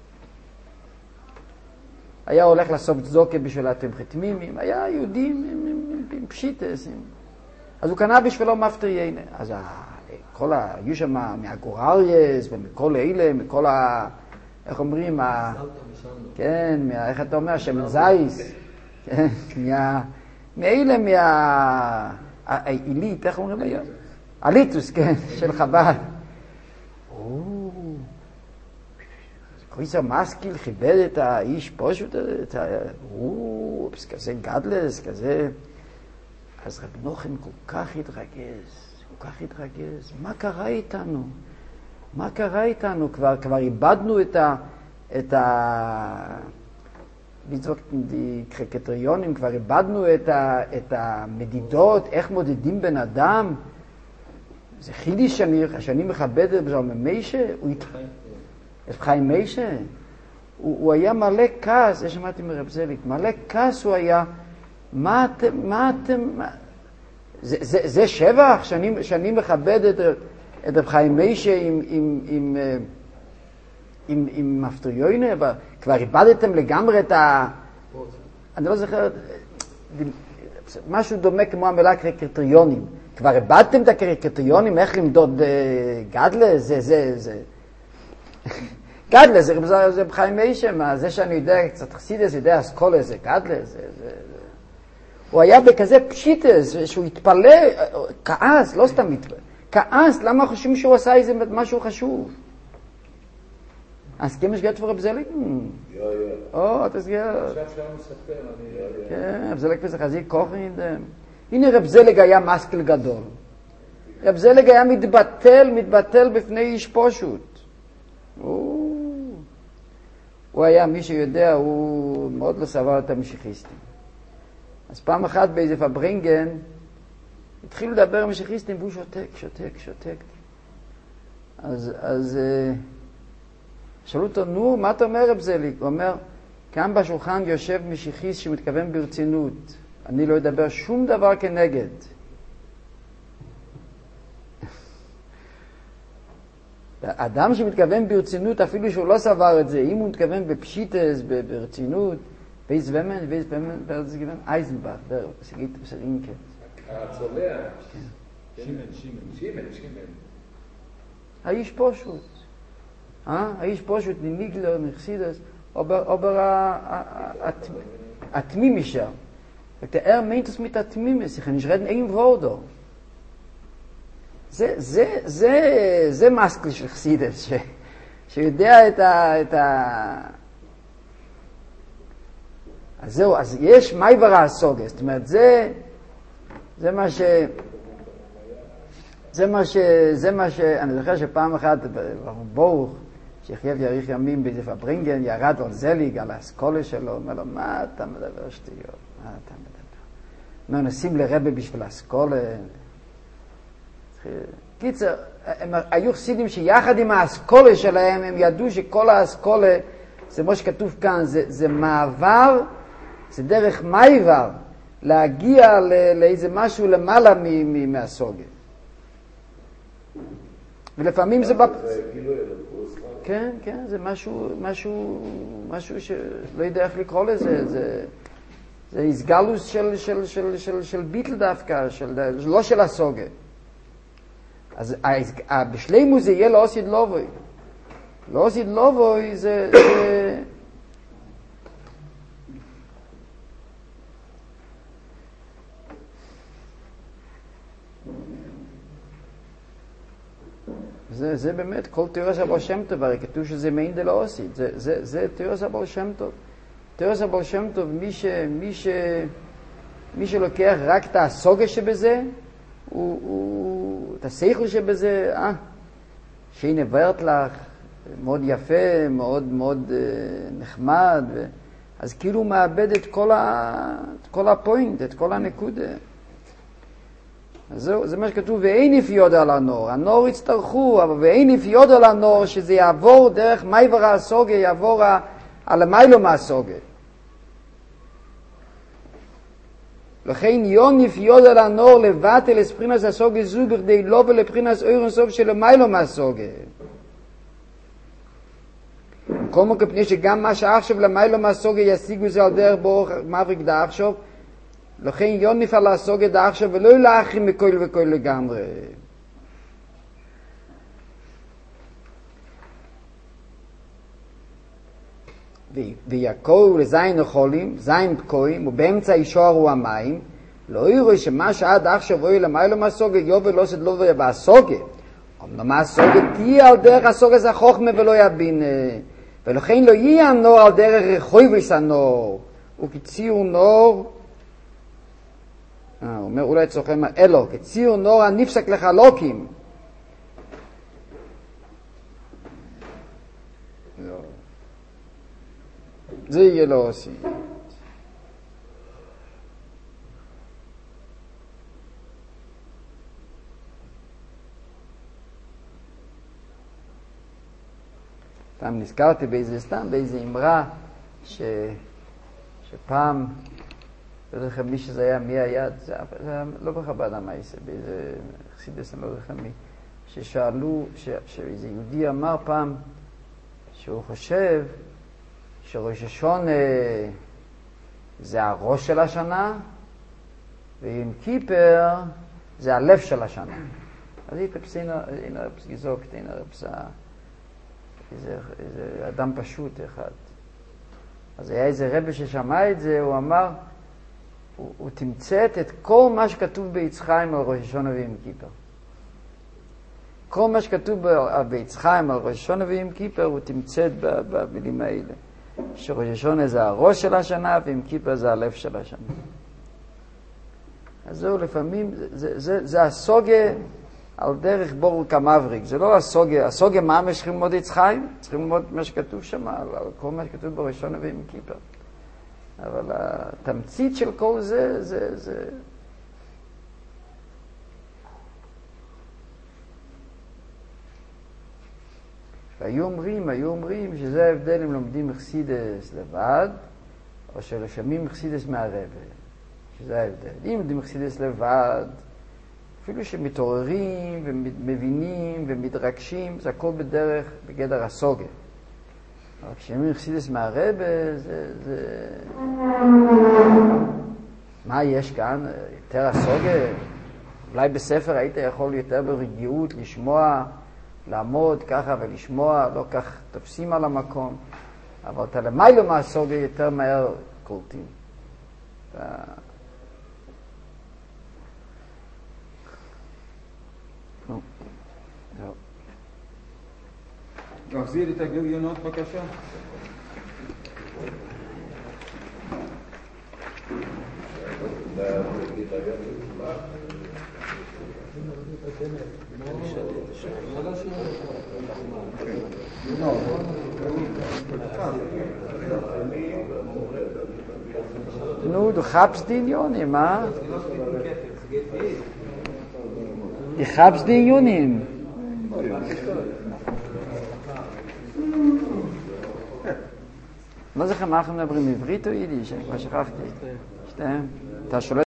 היה הולך לעשות צדוקה בשביל התמחי תמימים, היה יהודים עם פשיטס. אז הוא קנה בשבילו מפטריינה. אז היו שם מהגוררייס ומכל אלה, מכל איך אומרים? כן, איך אתה אומר? שמן זייס. כן, מאלה, העילית, איך אומרים היום? הליטוס, כן, של חב"ד. קריסר מסקיל כיבד את האיש פשוט, כזה גדלס, כזה. אז רב נוחם כל כך התרגז, מה קרה איתנו? מה קרה איתנו? כבר איבדנו את הקריטריונים, כבר איבדנו את המדידות, איך מודדים בן אדם. זה חידיש שאני מכבד את זה ממיישה, יש חיים מיישה, הוא היה מלא כעס, יש שמעתי מרב זליק, מלא כעס הוא היה, מה אתם, זה שבח שאני מכבד את רב חיים מיישה עם מפטריונה, כבר איבדתם לגמרי את אני לא זוכר, משהו דומה כמו המילה קריטריונים, כבר איבדתם את הקריטריונים, איך למדוד גדלה, זה גדלה, זה בחיים מיישה, זה שאני יודע קצת חסידס, יודע אסכולה, זה גדלה, הוא היה בכזה פשיטס, שהוא התפלא, כעס, לא סתם מתפלא, כעס, למה חושבים שהוא עשה איזה משהו חשוב? אז כמה שגעת פור רב-זליק? אתה סגר. עכשיו שם מספר, כן, רב-זליק וזה חזיק כוחי, הנה רב-זליק היה מסקל גדול. רב-זליק היה מתבטל בפני איש פשוט. הוא היה, מי שיודע, הוא מאוד לא סבל את המשיחיסטים. אז פעם אחת באיזה פברינגן, התחילו לדבר עם המשיחיסטים, והוא שותק. אז שאלו אותו, נו, מה אתה אומר רב זליק? הוא אומר, כאן בשולחן יושב משיחיסט שמתכוון ברצינות. אני לא אדבר שום דבר כנגד. אדם שמתכוון ברצינות, אפילו שהוא לא סבר את זה, אם הוא מתכוון בפשיטס, ברצינות, וייס ומן, זה גוון אייזנבך, סגית בסרינקה. הצולע. שימן. האיש פשוט. האיש פשוט ניגלר, נחסידס, אבל התמימי שם. meint es mit der Tmimis, ich kann nicht reden ein Wort da. זה מסקל של חסידס, שיודע את ה... אז זהו, אז יש מייבר הסוגה, זאת אומרת, זה מה ש... אני זוכר שפעם אחת, ברוך, שחייב יאריך ימים באיזה פברינגן, ירד על זליג, על האסכולה שלו, אומר לו, מה אתה מדבר שטויות? מה אתה מדבר? נשים לרבה בשביל האסכולה. קיצר, הם היו חסידים שיחד עם האסכולה שלהם, הם ידעו שכל האסכולה, זה מה שכתוב כאן, זה מעבר, זה דרך מעבר, להגיע לאיזה משהו למעלה מהסוגה. ולפעמים זה... זה גילוי אלוקות. כן, כן, זה משהו שלא יודע איך לקרוא לזה, זה הסגלוס של ביטל דווקא, לא של הסוגה. אז בשלימו זה יהיה לא עשיד לובוי. לא עשיד לובוי זה... זה באמת כל תיאוריה של בר שם טוב, הרי כתוב שזה מעין דלא עשיד. זה תיאוריה של בר שם טוב. תיאוריה של בר שם טוב, מי שלוקח רק את הסוגה שבזה, את השכל שבזה, שהנה ורטלך, מאוד יפה, מאוד מאוד נחמד, אז כאילו הוא מאבד את כל הפוינט, את כל הנקודה. אז זה מה שכתוב, ואין יפיוד על הנור, הנור יצטרכו, אבל ואין יפיוד על הנור, שזה יעבור דרך מייבר הסוגה, יעבור על המיילו מהסוגה. לכן יון יפיוד על הנור לבטל לספרינס הסוגה זו בכדי לא ולבחינס אוירון סוף של המיילו מהסוגה. כל מוקר פני שגם מה שעכשיו למיילו מהסוגה ישיגו זה על דרך ברוך מבריק דה עכשיו, לכן יון נפעל הסוגה דה עכשיו ולא לאחרים מכל וכל לגמרי. ויקורו לזין החולים, זין פקועים, ובאמצע ישוערו המים, לא יראו שמה שעד עכשיו רואה למיילו מהסוגה, יובל לא סד לא ויבא הסוגה. אמנם הסוגה תהיה על דרך הסוגה זה חוכמה ולא יבין, ולכן לא יהיה הנור על דרך רחוי וסנור, וכציור נור, הוא אומר אולי צורכם אלו, כציור נור הנפסק לחלוקים. זה יהיה לא עושים. פעם נזכרתי באיזה אמרה שפעם, לא יודע לכם מי שזה היה, מי היה, זה לא בחב"ד המייסה, באיזה חסידס, אני לא יודע לכם מי, ששאלו, שאיזה יהודי אמר פעם שהוא חושב שראש השונה זה הראש של השנה, ועם כיפר זה הלב של השנה. אז היא פפסינה, הנה רפס גזוקת, הנה רפס איזה אדם פשוט אחד. אז היה איזה רבי ששמע את זה, הוא אמר, הוא תמצאת את כל מה שכתוב ביצחיים על ראש השונה ועם כיפר. כל מה שכתוב ביצחיים על ראש השונה ועם כיפר, הוא תמצאת במילים האלה. שראש השונה זה הראש של השנה, ועם כיפר זה הלב של השנה. אז זהו, לפעמים, זה הסוגה על דרך בורק המבריק. זה לא הסוגה, הסוגה מה צריכים ללמוד יצחיים? צריכים ללמוד מה שכתוב שם, על כל מה שכתוב בראש השונה ועם כיפר. אבל התמצית של כל זה היו אומרים שזה ההבדל אם לומדים חסידס לבד, או שלשמים חסידס מהרבא. שזה ההבדל. אם לומדים חסידס לבד, אפילו שמתעוררים ומבינים ומתרגשים, זה הכל בדרך, בגדר הסוגה. אבל כשלומדים חסידס מהרבא, זה... מה יש כאן? יותר הסוגה? אולי בספר היית יכול יותר ברגיעות לשמוע, לעמוד ככה ולשמוע, לא כך תופסים על המקום, אבל אתה למיילו מהסוגה יותר מהר קולטים. להחזיר את הגיליונות בבקשה. Nu, du habst die Unionen, ma? Ich hab's die Unionen. מה זה לכם, אנחנו מדברים עברית או יידיש? אני כבר שכחתי. אתה שולט